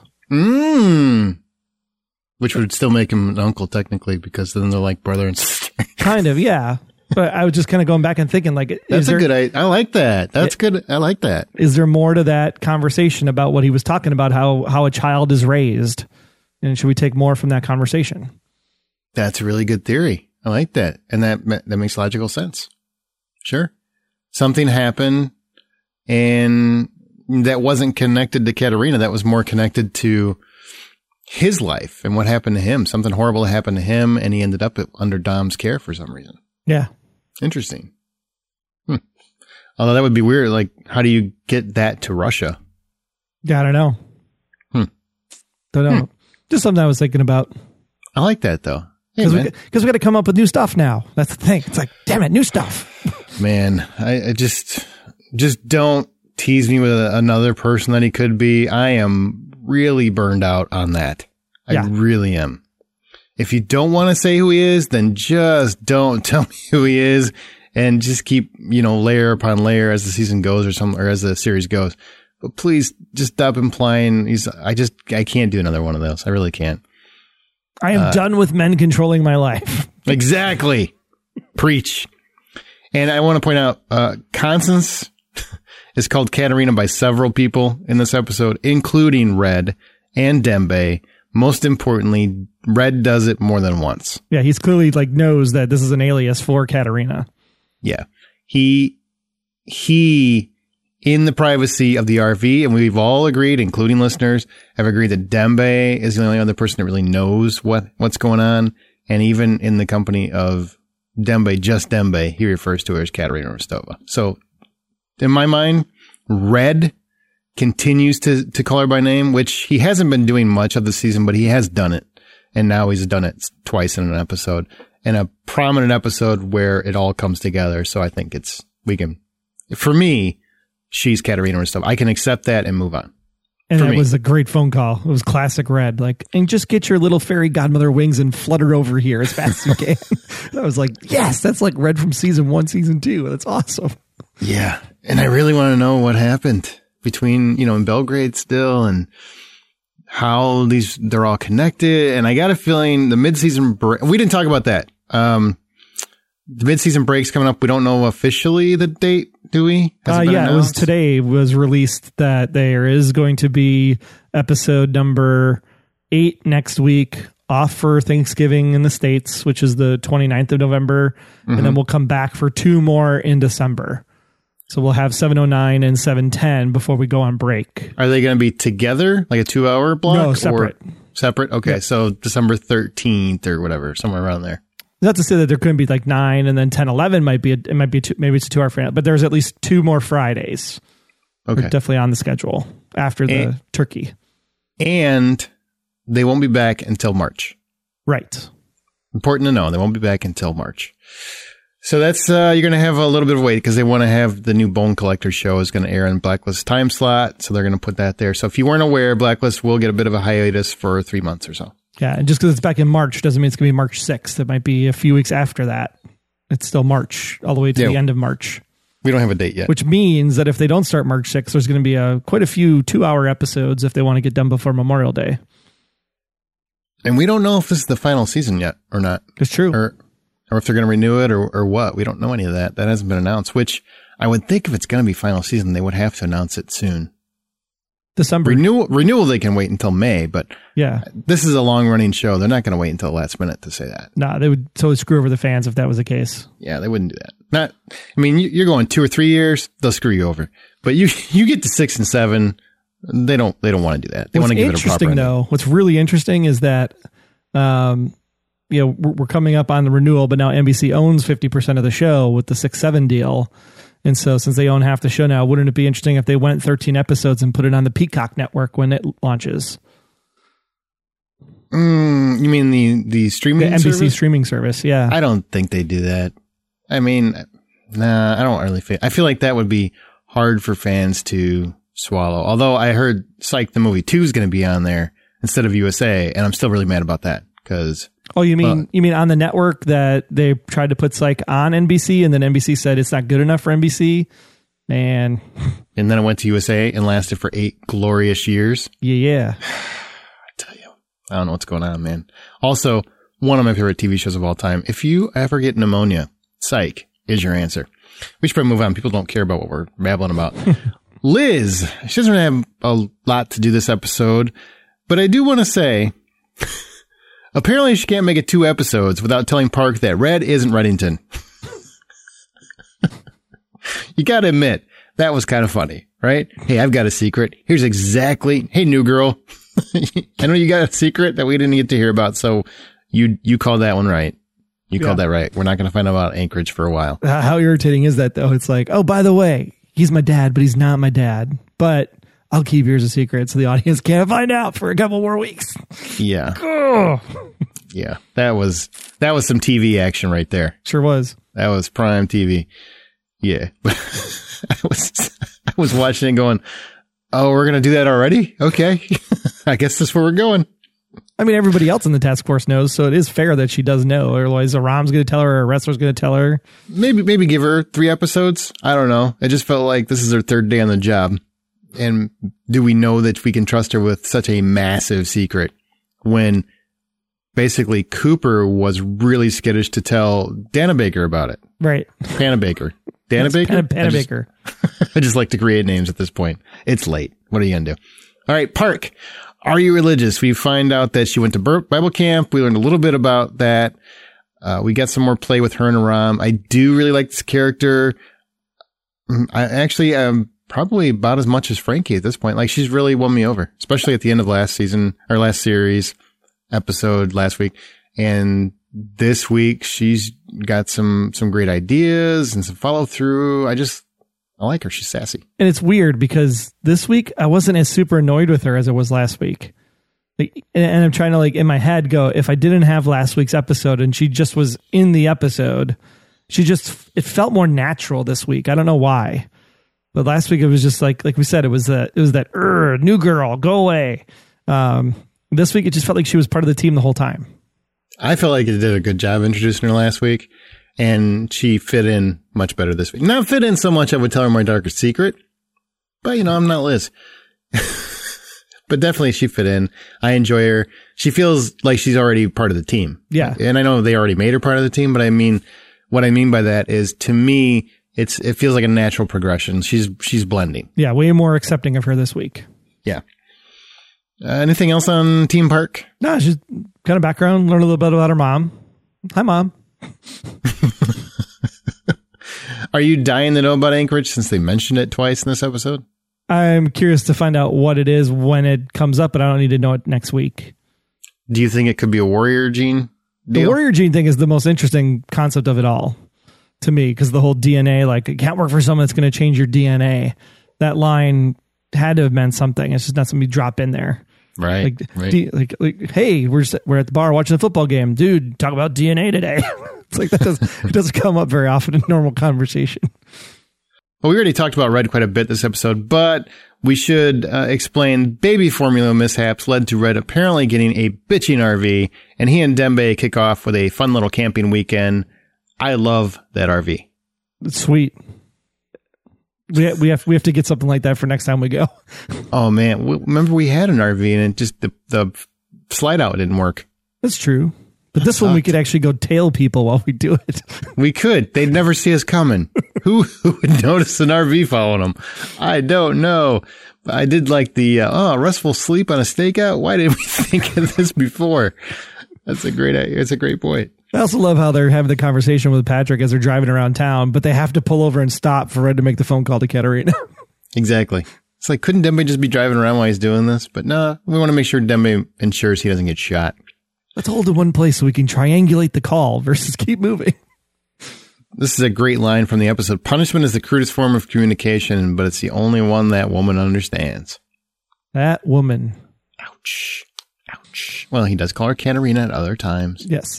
Which would still make him an uncle technically, because then they're like brother and sister. Kind of, yeah. But I was just kind of going back and thinking, like, that's a good idea. I like that. That's good. I like that. Is there more to that conversation about what he was talking about, how a child is raised? And should we take more from that conversation? That's a really good theory. I like that. And that makes logical sense. Sure. Something happened and that wasn't connected to Katerina. That was more connected to his life and what happened to him. Something horrible happened to him, and he ended up under Dom's care for some reason. Yeah. Interesting. Although that would be weird. Like, how do you get that to Russia? Yeah, I don't know. Don't know. Just something I was thinking about. I like that, though. Because we got to come up with new stuff now. That's the thing. It's like, damn it, new stuff. Man, I just don't tease me with another person that he could be. I am really burned out on that. I really am. If you don't want to say who he is, then just don't tell me who he is, and just keep, layer upon layer as the season goes or as the series goes. But please just stop implying I can't do another one of those. I really can't. I am done with men controlling my life. Exactly. Preach. And I want to point out, Constance is called Katarina by several people in this episode, including Red and Dembe. Most importantly, Red does it more than once. Yeah, he's clearly like knows that this is an alias for Katarina. Yeah. He in the privacy of the RV, and we've all agreed, including listeners, have agreed that Dembe is the only other person that really knows what's going on. And even in the company of Dembe, just Dembe, he refers to her as Katarina Rostova. So in my mind, Red continues to call her by name, which he hasn't been doing much of the season, but he has done it. And now he's done it twice in an episode, and a prominent episode where it all comes together. So I think for me, she's Katarina Rostova. I can accept that and move on. And that was a great phone call. It was classic Red. Like, and just get your little fairy godmother wings and flutter over here as fast as you can. And I was like, yes, that's like Red from season 1, season 2. That's awesome. Yeah. And I really want to know what happened between, in Belgrade still, and how they're all connected. And I got a feeling the mid-season break, we didn't talk about that. The mid-season break's coming up. We don't know officially the date, do we? It was today was released that there is going to be episode number 8 next week, off for Thanksgiving in the States, which is the 29th of November. Mm-hmm. And then we'll come back for 2 more in December. So we'll have 709 and 710 before we go on break. Are they going to be together, like a 2-hour block? No, separate. Separate? Okay, yeah. So December 13th or whatever, somewhere around there. Not to say that there couldn't be like 9 and then 10, 11 maybe it's a 2-hour Friday, but there's at least 2 more Fridays. Okay. They're definitely on the schedule after the turkey. And they won't be back until March. Right. Important to know. They won't be back until March. So that's, you're going to have a little bit of wait because they want to have the new Bone Collector show is going to air in Blacklist time slot. So they're going to put that there. So if you weren't aware, Blacklist will get a bit of a hiatus for 3 months or so. Yeah, and just because it's back in March doesn't mean it's going to be March 6th. It might be a few weeks after that. It's still March, all the way to the end of March. We don't have a date yet. Which means that if they don't start March 6th, there's going to be quite a few 2-hour episodes if they want to get done before Memorial Day. And we don't know if this is the final season yet or not. It's true. Or if they're going to renew it or what. We don't know any of that. That hasn't been announced, which I would think if it's going to be final season, they would have to announce it soon. December. Renewal, they can wait until May, but yeah, this is a long-running show. They're not going to wait until the last minute to say that. No, they would totally screw over the fans if that was the case. Yeah, they wouldn't do that. You're going 2 or 3 years, they'll screw you over. But you get to 6 and 7, they don't want to do that. They want to give it a proper ending. Though, what's really interesting is that, we're coming up on the renewal, but now NBC owns 50% of the show with the 6-7 deal. And so since they own half the show now, wouldn't it be interesting if they went 13 episodes and put it on the Peacock network when it launches? You mean the streaming NBC service? Streaming service, yeah. I don't think they do that. I don't really feel... I feel like that would be hard for fans to swallow. Although I heard Psych the Movie 2 is going to be on there instead of USA, and I'm still really mad about that because... Oh, you mean on the network that they tried to put Psych on NBC and then NBC said it's not good enough for NBC? Man. And then it went to USA and lasted for 8 glorious years. Yeah. I tell you, I don't know what's going on, man. Also, one of my favorite TV shows of all time. If you ever get pneumonia, Psych is your answer. We should probably move on. People don't care about what we're babbling about. Liz, she doesn't have a lot to do this episode, but I do want to say... Apparently, she can't make it 2 episodes without telling Park that Red isn't Reddington. You got to admit, that was kind of funny, right? Hey, I've got a secret. Here's exactly... Hey, new girl. I know you got a secret that we didn't get to hear about, so you called that one right. You called that right. We're not going to find out about Anchorage for a while. How irritating is that, though? It's like, oh, by the way, he's my dad, but he's not my dad. But... I'll keep yours a secret so the audience can't find out for a couple more weeks. Yeah. Yeah. That was some TV action right there. Sure was. That was prime TV. Yeah. I was watching it going, oh, we're going to do that already? Okay. I guess that's where we're going. I mean, everybody else in the task force knows, so it is fair that she does know. Otherwise, Aram's going to tell her, or a wrestler's going to tell her. Maybe give her 3 episodes. I don't know. It just felt like this is her 3rd day on the job. And do we know that we can trust her with such a massive secret when basically Cooper was really skittish to tell Dana Baker about it. Right. Hannah Baker. Dana Baker? Hannah Baker. I just like to create names at this point. It's late. What are you going to do? All right, Park. Are you religious? We find out that she went to Bible camp. We learned a little bit about that. We got some more play with her and Aram. I do really like this character. I actually am probably about as much as Frankie at this point. Like, she's really won me over, especially at the end of last season or last series episode last week. And this week she's got some great ideas and some follow through. I like her. She's sassy. And it's weird because this week I wasn't as super annoyed with her as I was last week. Like, and I'm trying to, like, in my head go, if I didn't have last week's episode and she just was in the episode, it felt more natural this week. I don't know why, but last week it was just like we said, it was that new girl, go away. This week it just felt like she was part of the team the whole time. I felt like it did a good job introducing her last week, and she fit in much better this week. Not fit in so much I would tell her my darkest secret, but I'm not Liz. But definitely she fit in. I enjoy her. She feels like she's already part of the team. Yeah. And I know they already made her part of the team, but what I mean by that is, to me, it feels like a natural progression. She's blending. Yeah. Way more accepting of her this week. Yeah. Anything else on Team Park? No, just kind of background, learn a little bit about her mom. Hi, Mom. Are you dying to know about Anchorage since they mentioned it twice in this episode? I'm curious to find out what it is when it comes up, but I don't need to know it next week. Do you think it could be a warrior gene deal? The warrior gene thing is the most interesting concept of it all to me, because the whole DNA, like, it can't work for someone that's going to change your DNA. That line had to have meant something. It's just not something you drop in there. Right. Like, hey, we're at the bar watching a football game. Dude, talk about DNA today. It's like it doesn't come up very often in normal conversation. Well, we already talked about Red quite a bit this episode, but we should explain baby formula mishaps led to Red apparently getting a bitching RV, and he and Dembe kick off with a fun little camping weekend. I love that RV. It's sweet. We have to get something like that for next time we go. Oh man, remember we had an RV and it just the slide out didn't work. That's true. But this one we could actually go tail people while we do it. We could. They'd never see us coming. Who would notice an RV following them? I don't know. I did like the restful sleep on a stakeout. Why didn't we think of this before? It's a great point. I also love how they're having the conversation with Patrick as they're driving around town, but they have to pull over and stop for Red to make the phone call to Katarina. Exactly. It's like, couldn't Dembe just be driving around while he's doing this? But no, we want to make sure Dembe ensures he doesn't get shot. Let's hold in one place so we can triangulate the call versus keep moving. This is a great line from the episode. Punishment is the crudest form of communication, but it's the only one that woman understands. That woman. Ouch. Ouch. Well, he does call her Katarina at other times. Yes.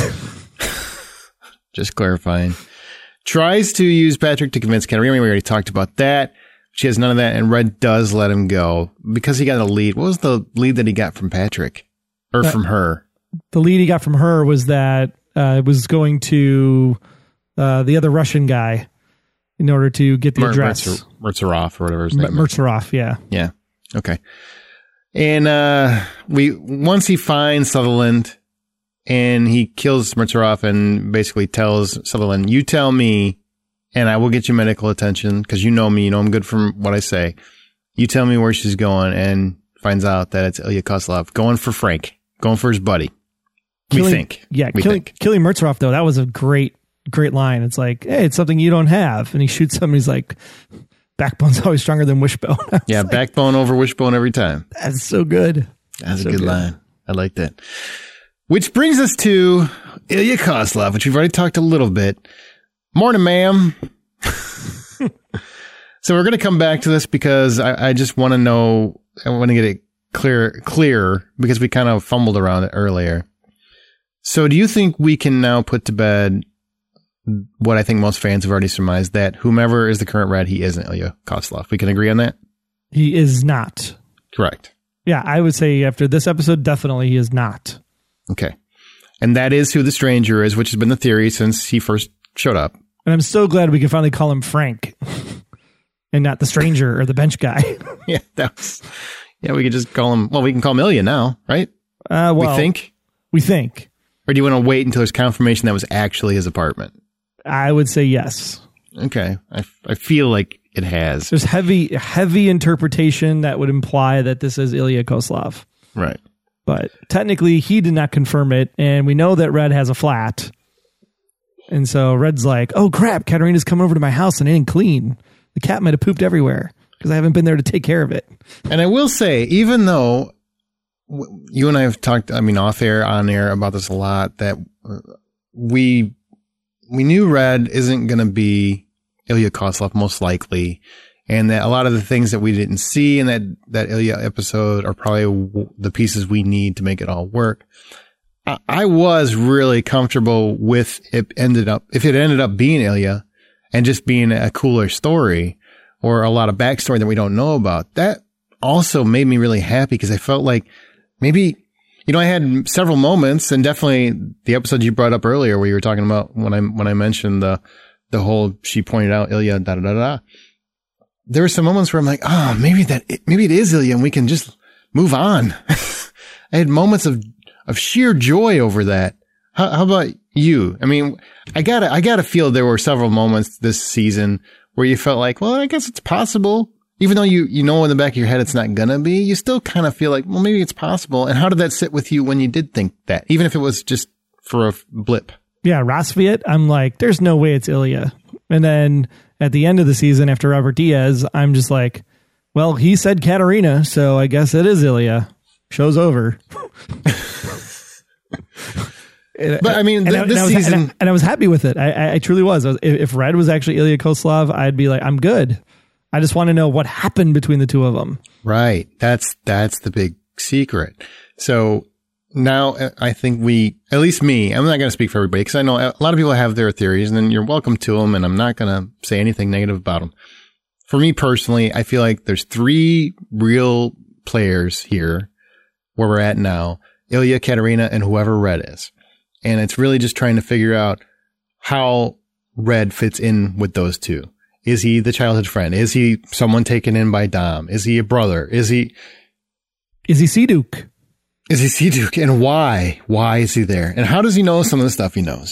Just clarifying. Tries to use Patrick to convince Katarina. We already talked about that. She has none of that, and Red does let him go because he got a lead. What was the lead that he got from Patrick? Or from her? The lead he got from her was that it was going to the other Russian guy in order to get the address. Mertzerov or whatever his name is. Mertzerov, yeah. Yeah. Okay. And once he finds Sutherland and he kills Mertzerov and basically tells Sutherland, you tell me and I will get you medical attention because you know me, you know I'm good from what I say. You tell me where she's going, and finds out that it's Ilya Koslov going for Frank, going for his buddy. Killing Killing Mertzerov, though, that was a great line. It's like, hey, it's something you don't have. And he shoots him, and he's like, backbone's always stronger than wishbone. Yeah, like, backbone over wishbone every time. That's so good. That's a good line. I like that. Which brings us to Ilya Koslov, which we've already talked a little bit. Morning, ma'am. So we're going to come back to this because I just want to know, I want to get it clear because we kind of fumbled around it earlier. So do you think we can now put to bed what I think most fans have already surmised, that whomever is the current Red, he isn't Ilya Koslov? We can agree on that? He is not. Correct. Yeah, I would say after this episode, definitely he is not. Okay. And that is who the stranger is, which has been the theory since he first showed up. And I'm so glad we can finally call him Frank and not the stranger or the bench guy. Yeah, we could just call him, well, we can call him Ilya now, right? Well, we think. We think. Or do you want to wait until there's confirmation that was actually his apartment? I would say yes. Okay. I feel like it has. There's heavy interpretation that would imply that this is Ilya Koslov. Right. But technically, he did not confirm it, and we know that Red has a flat. And so Red's like, oh, crap, Katerina's come over to my house and it ain't clean. The cat might have pooped everywhere because I haven't been there to take care of it. And I will say, even though you and I have talked, off air, on air about this a lot, that we knew Red isn't going to be Ilya Koslov, most likely. And that a lot of the things that we didn't see in that Ilya episode are probably the pieces we need to make it all work. I was really comfortable with if it ended up being Ilya and just being a cooler story or a lot of backstory that we don't know about. That also made me really happy because I felt like maybe, I had several moments, and definitely the episode you brought up earlier where you were talking about when I mentioned the whole, she pointed out Ilya, da da da da. There were some moments where I'm like, oh, maybe it is Ilya and we can just move on. I had moments of sheer joy over that. How about you? I gotta feel there were several moments this season where you felt like, well, I guess it's possible. Even though you know in the back of your head it's not gonna be, you still kind of feel like, well, maybe it's possible. And how did that sit with you when you did think that, even if it was just for a blip? Yeah, Rosviet, I'm like, there's no way it's Ilya. And then at the end of the season, after Robert Diaz, I'm just like, well, he said Katerina, so I guess it is Ilya. Show's over. This season, I was happy with it. I truly was. If Red was actually Ilya Koslov, I'd be like, I'm good. I just want to know what happened between the two of them. Right. That's the big secret. So now I think at least me, I'm not going to speak for everybody because I know a lot of people have their theories and then you're welcome to them. And I'm not going to say anything negative about them. For me personally, I feel like there's 3 real players here where we're at now, Ilya, Katerina, and whoever Red is. And it's really just trying to figure out how Red fits in with those two. Is he the childhood friend? Is he someone taken in by Dom? Is he a brother? Is he Seaduke? Is he Seaduke? And why? Why is he there? And how does he know some of the stuff he knows?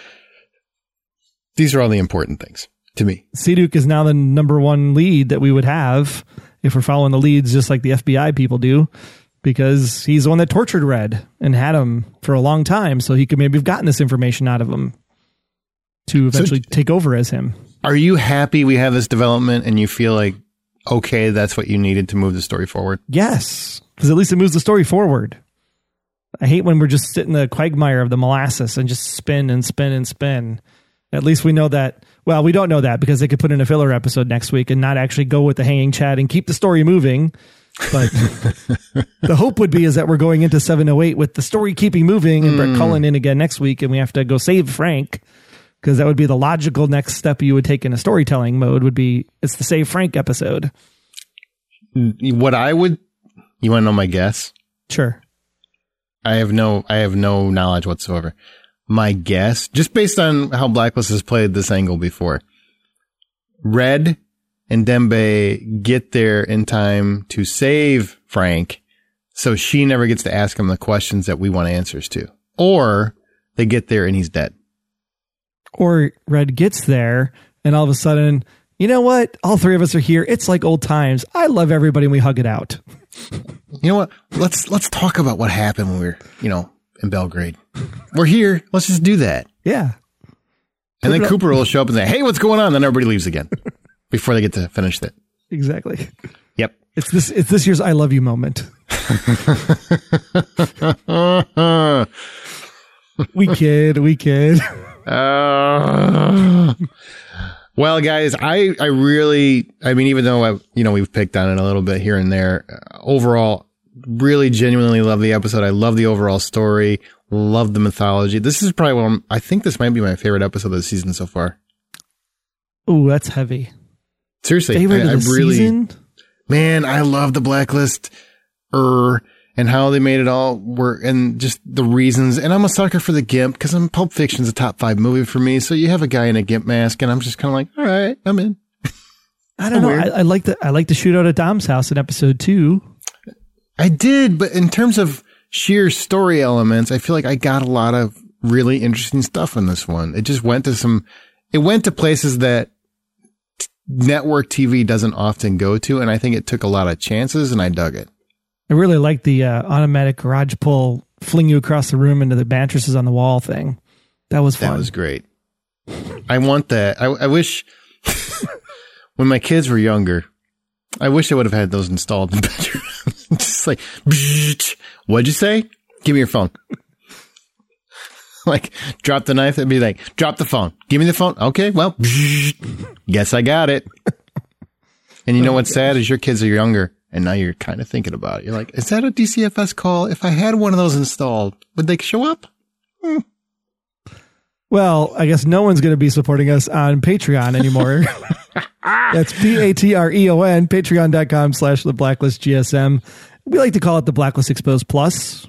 These are all the important things to me. Seaduke is now the number 1 lead that we would have if we're following the leads just like the FBI people do, because he's the one that tortured Red and had him for a long time. So he could maybe have gotten this information out of him to eventually take over as him. Are you happy we have this development and you feel like, okay, that's what you needed to move the story forward? Yes, because at least it moves the story forward. I hate when we're just sitting in the quagmire of the molasses and just spin and spin and spin. At least we know that. Well, we don't know that because they could put in a filler episode next week and not actually go with the hanging chad and keep the story moving. But the hope would be is that we're going into 708 with the story keeping moving and Brett Cullen in again next week and we have to go save Frank. Because that would be the logical next step you would take in a storytelling mode would be, it's the Save Frank episode. You want to know my guess? Sure. I have no knowledge whatsoever. My guess, just based on how Blacklist has played this angle before, Red and Dembe get there in time to save Frank, so she never gets to ask him the questions that we want answers to. Or they get there and he's dead. Or Red gets there and all of a sudden, you know what? All 3 of us are here. It's like old times. I love everybody and we hug it out. You know what? Let's talk about what happened when we were, in Belgrade. We're here. Let's just do that. Yeah. And then Cooper will show up and say, hey, what's going on? Then everybody leaves again before they get to finish it. Exactly. Yep. It's this year's I love you moment. We kid. Well, guys, I really, even though we've picked on it a little bit here and there, overall, really genuinely love the episode. I love the overall story. Love the mythology. This is probably I think this might be my favorite episode of the season so far. Ooh, that's heavy. Seriously, favorite of the really, season? Man, I love the Blacklist. And how they made it all work and just the reasons. And I'm a sucker for the GIMP because Pulp Fiction's a top 5 movie for me. So you have a guy in a GIMP mask and I'm just kind of like, all right, I'm in. I don't know. I like the shootout at Dom's house in episode 2. I did. But in terms of sheer story elements, I feel like I got a lot of really interesting stuff in this one. It just went to places that network TV doesn't often go to. And I think it took a lot of chances and I dug it. I really like the automatic garage pull, fling you across the room into the mattresses on the wall thing. That was fun. That was great. I want that. I wish when my kids were younger, I wish I would have had those installed in the bedroom. Just like, what'd you say? Give me your phone. Like, drop the knife and be like, drop the phone. Give me the phone. Okay, well, guess I got it. And you know what's sad is your kids are younger, and now you're kind of thinking about it. You're like, is that a DCFS call? If I had one of those installed, would they show up? Well, I guess no one's going to be supporting us on Patreon anymore. That's Patreon, patreon.com/The Blacklist GSM. We like to call it the Blacklist Exposed Plus.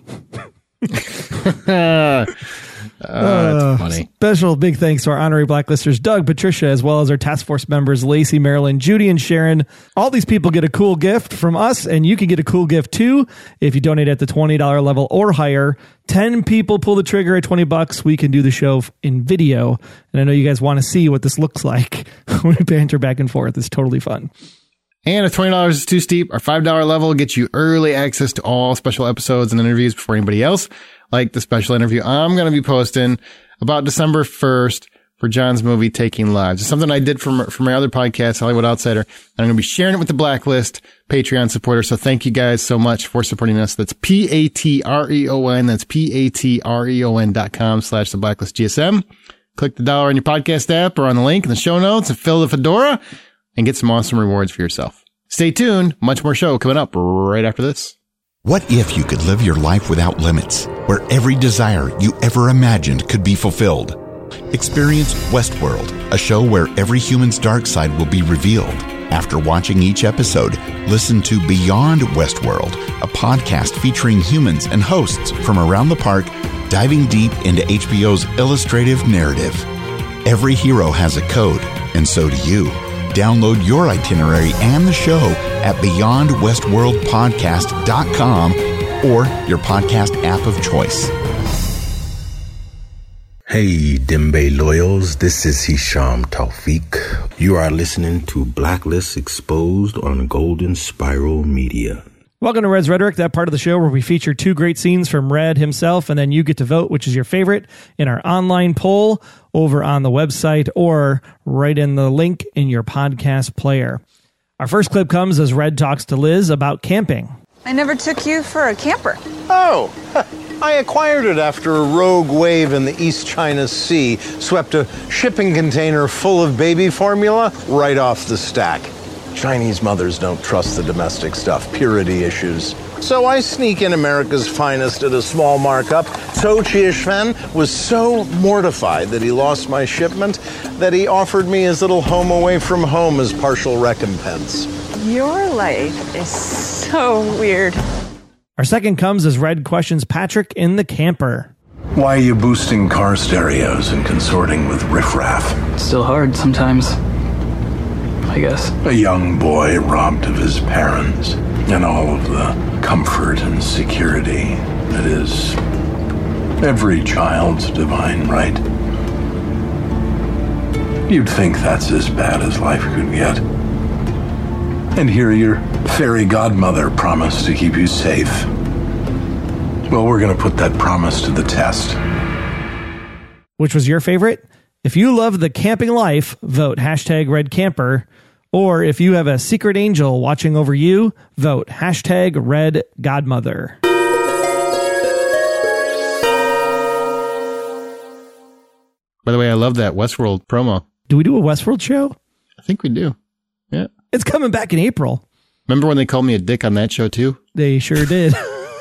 That's funny. Special big thanks to our honorary blacklisters, Doug, Patricia, as well as our task force members, Lacey, Marilyn, Judy, and Sharon. All these people get a cool gift from us, and you can get a cool gift too if you donate at the $20 level or higher. 10 people pull the trigger at $20. We can do the show in video, and I know you guys want to see what this looks like when we banter back and forth. It's totally fun. And if $20 is too steep, our $5 level gets you early access to all special episodes and interviews before anybody else, like the special interview I'm going to be posting about December 1st for John's movie, Taking Lives. It's something I did for my other podcast, Hollywood Outsider. And I'm going to be sharing it with the Blacklist Patreon supporters. So thank you guys so much for supporting us. That's Patreon. That's patreon.com/The Blacklist GSM. Click the dollar on your podcast app or on the link in the show notes and fill the fedora and get some awesome rewards for yourself. Stay tuned. Much more show coming up right after this. What if you could live your life without limits, where every desire you ever imagined could be fulfilled? Experience Westworld, a show where every human's dark side will be revealed. After watching each episode, listen to Beyond Westworld, a podcast featuring humans and hosts from around the park, diving deep into HBO's illustrative narrative. Every hero has a code, and so do you. Download your itinerary and the show at BeyondWestworldPodcast.com or your podcast app of choice. Hey, Dembe Loyals, this is Hisham Tawfiq. You are listening to Blacklist Exposed on Golden Spiral Media. Welcome to Red's Rhetoric, that part of the show where we feature two great scenes from Red himself, and then you get to vote which is your favorite in our online poll over on the website or right in the link in your podcast player. Our first clip comes as Red talks to Liz about camping. I never took you for a camper. Oh, I acquired it after a rogue wave in the East China Sea swept a shipping container full of baby formula right off the stack. Chinese mothers don't trust the domestic stuff, purity issues. So I sneak in America's finest at a small markup. So Chiishfen was so mortified that he lost my shipment that he offered me his little home away from home as partial recompense. Your life is so weird. Our second comes as Red questions Patrick in the camper. Why are you boosting car stereos and consorting with riffraff? Still hard sometimes, I guess. A young boy robbed of his parents and all of the comfort and security that is every child's divine right. You'd think that's as bad as life could get. And here your fairy godmother promised to keep you safe. Well, we're going to put that promise to the test. Which was your favorite? If you love the camping life, vote #RedCamper. Or if you have a secret angel watching over you, vote #RedGodmother. By the way, I love that Westworld promo. Do we do a Westworld show? I think we do. Yeah. It's coming back in April. Remember when they called me a dick on that show too? They sure did.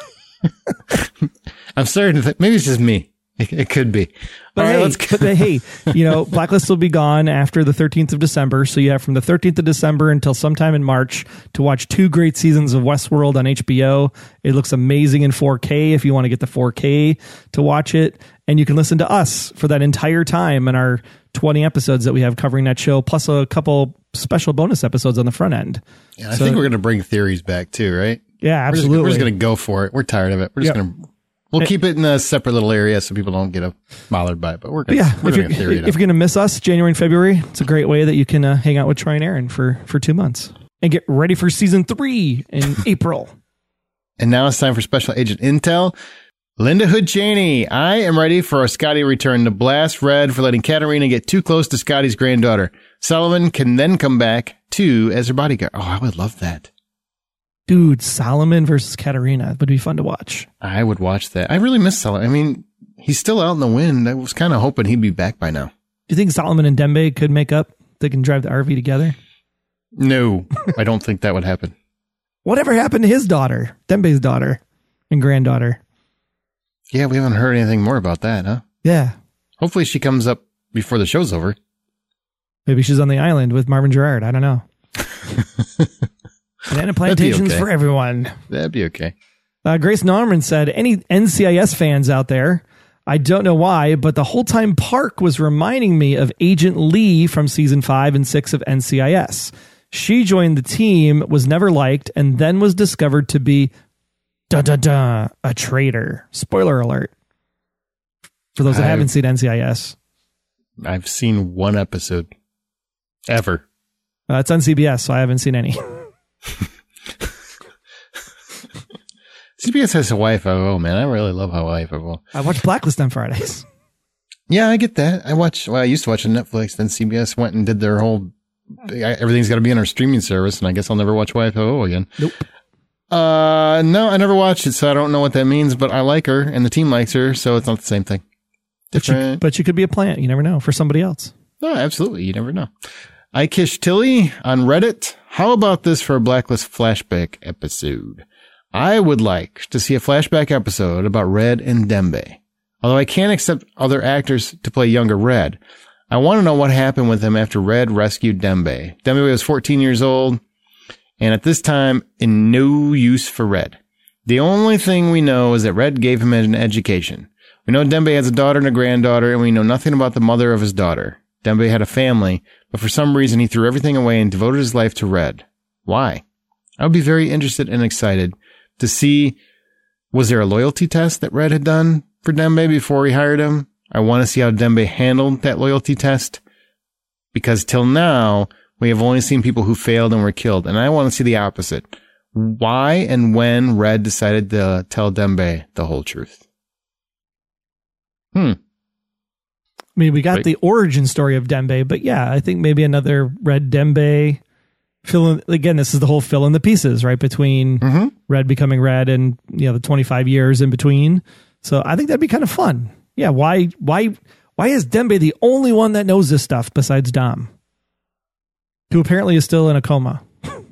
I'm starting to think, maybe it's just me. It could be. But, all hey, right, let's go. but hey, you know, Blacklist will be gone after the 13th of December. So you have from the 13th of December until sometime in March to watch 2 great seasons of Westworld on HBO. It looks amazing in 4K if you want to get the 4K to watch it. And you can listen to us for that entire time and our 20 episodes that we have covering that show, plus a couple special bonus episodes on the front end. Yeah, I think we're going to bring theories back too, right? Yeah, absolutely. We're just going to go for it. We're tired of it. We're just going to We'll keep it in a separate little area so people don't get bothered by it. But we're going if you're going to miss us January and February, it's a great way that you can hang out with Troy and Aaron for 2 months and get ready for season 3 in April. And now it's time for Special Agent Intel. Linda Hood Cheney, I am ready for a Scotty return to blast Red for letting Katarina get too close to Scotty's granddaughter. Solomon can then come back too as her bodyguard. Oh, I would love that. Dude, Solomon versus Katarina would be fun to watch. I would watch that. I really miss Solomon. I mean, he's still out in the wind. I was kind of hoping he'd be back by now. Do you think Solomon and Dembe could make up? They can drive the RV together? No, I don't think that would happen. Whatever happened to his daughter, Dembe's daughter and granddaughter? Yeah, we haven't heard anything more about that, huh? Yeah. Hopefully she comes up before the show's over. Maybe she's on the island with Marvin Gerard. I don't know. Banana plantations for everyone. That'd be okay. Grace Norman said, any NCIS fans out there, I don't know why, but the whole time Park was reminding me of Agent Lee from season 5 and 6 of NCIS. She joined the team, was never liked, and then was discovered to be a traitor. Spoiler alert. For those that haven't seen NCIS. I've seen one episode. Ever. It's on CBS, so I haven't seen any. CBS has Hawaii Five-0, man. I really love Hawaii Five-0. I watch Blacklist on Fridays. Yeah, I get that. I used to watch on Netflix, then CBS went and did their whole, everything's got to be on our streaming service, and I guess I'll never watch Hawaii Five-0 again. Nope. No, I never watched it, so I don't know what that means, but I like her, and the team likes her, so it's not the same thing. But you could be a plant. You never know. For somebody else. Oh, absolutely. You never know. I Kish Tilly on Reddit. How about this for a Blacklist flashback episode? I would like to see a flashback episode about Red and Dembe. Although I can't accept other actors to play younger Red. I want to know what happened with him after Red rescued Dembe. Dembe was 14 years old, and at this time, in no use for Red. The only thing we know is that Red gave him an education. We know Dembe has a daughter and a granddaughter, and we know nothing about the mother of his daughter. Dembe had a family, but for some reason he threw everything away and devoted his life to Red. Why? I would be very interested and excited to see, was there a loyalty test that Red had done for Dembe before he hired him? I want to see how Dembe handled that loyalty test, because till now, we have only seen people who failed and were killed, and I want to see the opposite. Why and when Red decided to tell Dembe the whole truth. I mean, we got the origin story of Dembe, but yeah, I think maybe another Red Dembe again, this is the whole fill in the pieces, right? Between Red becoming Red and, the 25 years in between. So I think that'd be kind of fun. Yeah. Why is Dembe the only one that knows this stuff besides Dom, who apparently is still in a coma?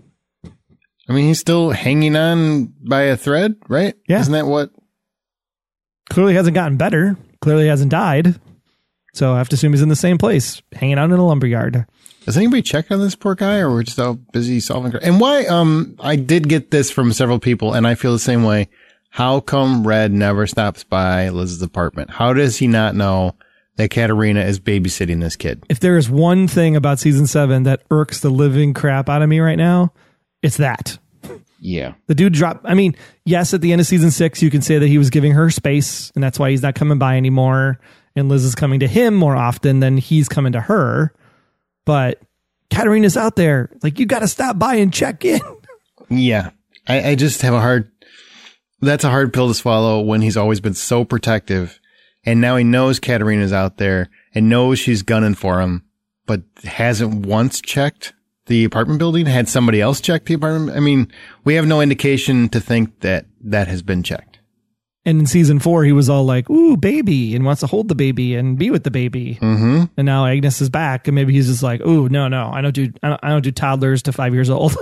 I mean, he's still hanging on by a thread, right? Yeah. Isn't that what? Clearly hasn't gotten better. Clearly hasn't died. So I have to assume he's in the same place, hanging out in a lumberyard. Has anybody checked on this poor guy, or we're just all busy solving? And why? I did get this from several people, and I feel the same way. How come Red never stops by Liz's apartment? How does he not know that Katarina is babysitting this kid? If there is one thing about season 7 that irks the living crap out of me right now, it's that. Yeah. The dude dropped. I mean, yes, at the end of season 6, you can say that he was giving her space, and that's why he's not coming by anymore. And Liz is coming to him more often than he's coming to her. But Katarina's out there. Like, you got to stop by and check in. Yeah. I just have that's a hard pill to swallow when he's always been so protective. And now he knows Katarina's out there and knows she's gunning for him, but hasn't once checked the apartment building. Had somebody else check the apartment? I mean, we have no indication to think that has been checked. And in season 4, he was all like, ooh, baby, and wants to hold the baby and be with the baby. Mm-hmm. And now Agnes is back, and maybe he's just like, ooh, no, I don't do toddlers to 5 years old.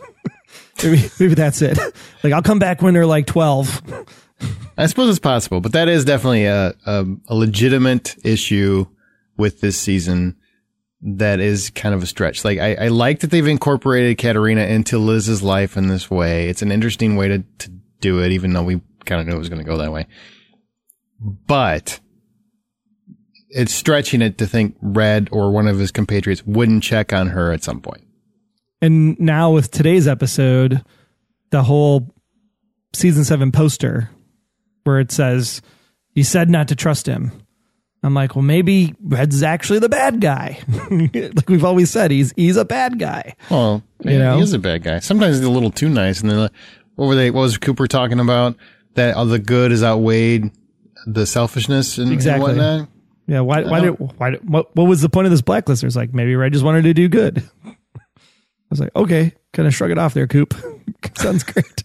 maybe that's it. Like, I'll come back when they're like 12. I suppose it's possible, but that is definitely a legitimate issue with this season. That is kind of a stretch. Like, I like that they've incorporated Katarina into Liz's life in this way. It's an interesting way to do it, even though we kind of knew it was going to go that way. But it's stretching it to think Red or one of his compatriots wouldn't check on her at some point. And now with today's episode, the whole season 7 poster where it says, he said not to trust him. I'm like, well, maybe Red's actually the bad guy. Like we've always said, he's a bad guy. Well, he is a bad guy. Sometimes he's a little too nice. And then what was Cooper talking about? That the good is outweighed the selfishness and whatnot. Yeah. What was the point of this blacklist? It's like, maybe Red just wanted to do good. I was like, okay, kind of shrug it off there, Coop. Sounds great.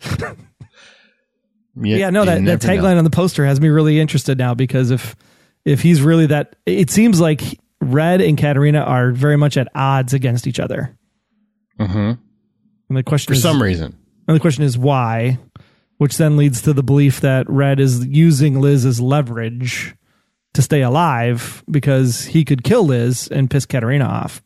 That tagline on the poster has me really interested now, because if he's really that, it seems like Red and Katarina are very much at odds against each other. Mm-hmm. And the question for some reason. And the question is why, which then leads to the belief that Red is using Liz as leverage to stay alive, because he could kill Liz and piss Katarina off.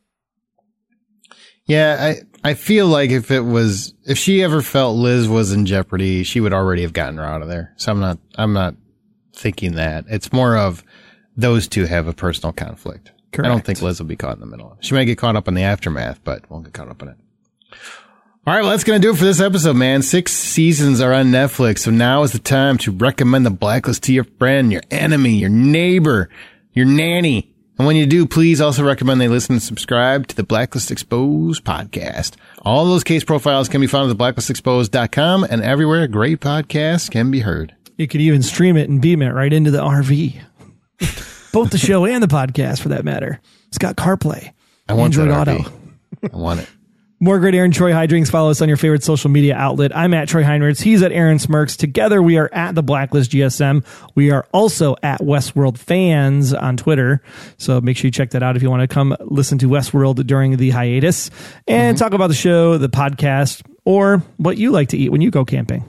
Yeah, I feel like if she ever felt Liz was in jeopardy, she would already have gotten her out of there. So I'm not thinking that. It's more of those two have a personal conflict. Correct. I don't think Liz will be caught in the middle. She might get caught up in the aftermath, but won't get caught up in it. All right, well, that's going to do it for this episode, man. 6 seasons are on Netflix, so now is the time to recommend The Blacklist to your friend, your enemy, your neighbor, your nanny. And when you do, please also recommend they listen and subscribe to the Blacklist Exposed podcast. All those case profiles can be found at theblacklistexposed.com and everywhere great podcasts can be heard. You could even stream it and beam it right into the RV. Both the show and the podcast, for that matter. It's got CarPlay. I want Android that Auto. I want it. More great Aaron Troy Hydrings. Follow us on your favorite social media outlet. I'm at Troy Heinrichs. He's at Aaron Smirks. Together, we are at The Blacklist GSM. We are also at Westworld Fans on Twitter. So make sure you check that out if you want to come listen to Westworld during the hiatus and talk about the show, the podcast, or what you like to eat when you go camping.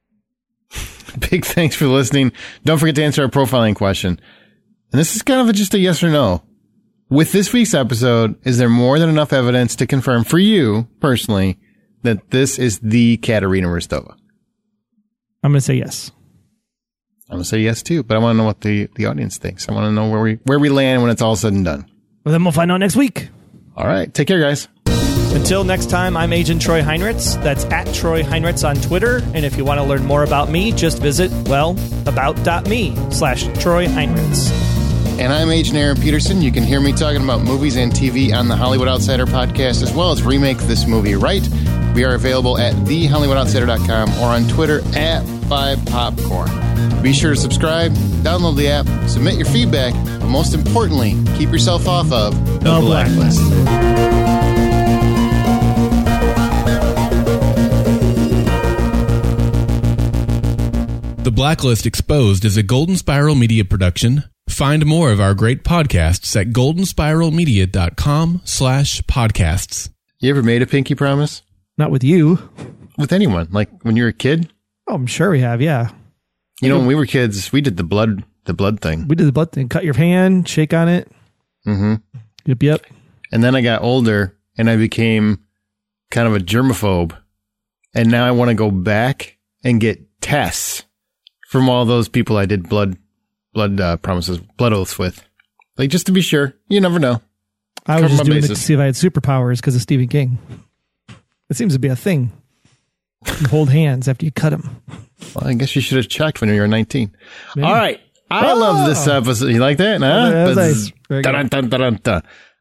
Big thanks for listening. Don't forget to answer our profiling question. And this is kind of just a yes or no. With this week's episode, is there more than enough evidence to confirm for you, personally, that this is the Katarina Rostova? I'm going to say yes. I'm going to say yes, too. But I want to know what the audience thinks. I want to know where we land when it's all said and done. Well, then we'll find out next week. All right. Take care, guys. Until next time, I'm Agent Troy Heinrichs. That's at Troy Heinrichs on Twitter. And if you want to learn more about me, just visit, about.me/Troy Heinrichs. And I'm Agent Aaron Peterson. You can hear me talking about movies and TV on the Hollywood Outsider podcast, as well as Remake This Movie Right. We are available at thehollywoodoutsider.com or on Twitter at 5popcorn. Be sure to subscribe, download the app, submit your feedback, but most importantly, keep yourself off of the Blacklist. The Blacklist Exposed is a Golden Spiral Media production. Find more of our great podcasts at goldenspiralmedia.com/podcasts. You ever made a pinky promise? Not with you. With anyone? Like when you were a kid? Oh, I'm sure we have, yeah. You know, when we were kids, we did the blood thing. We did the blood thing. Cut your hand, shake on it. Mm-hmm. Yep. And then I got older and I became kind of a germaphobe. And now I want to go back and get tests from all those people I did blood promises, blood oaths with. Like, just to be sure. You never know. I was just doing it to see if I had superpowers because of Stephen King. It seems to be a thing. You hold hands after you cut them. Well, I guess you should have checked when you were 19. Maybe. All right. I love this episode. You like that? Huh? Nice.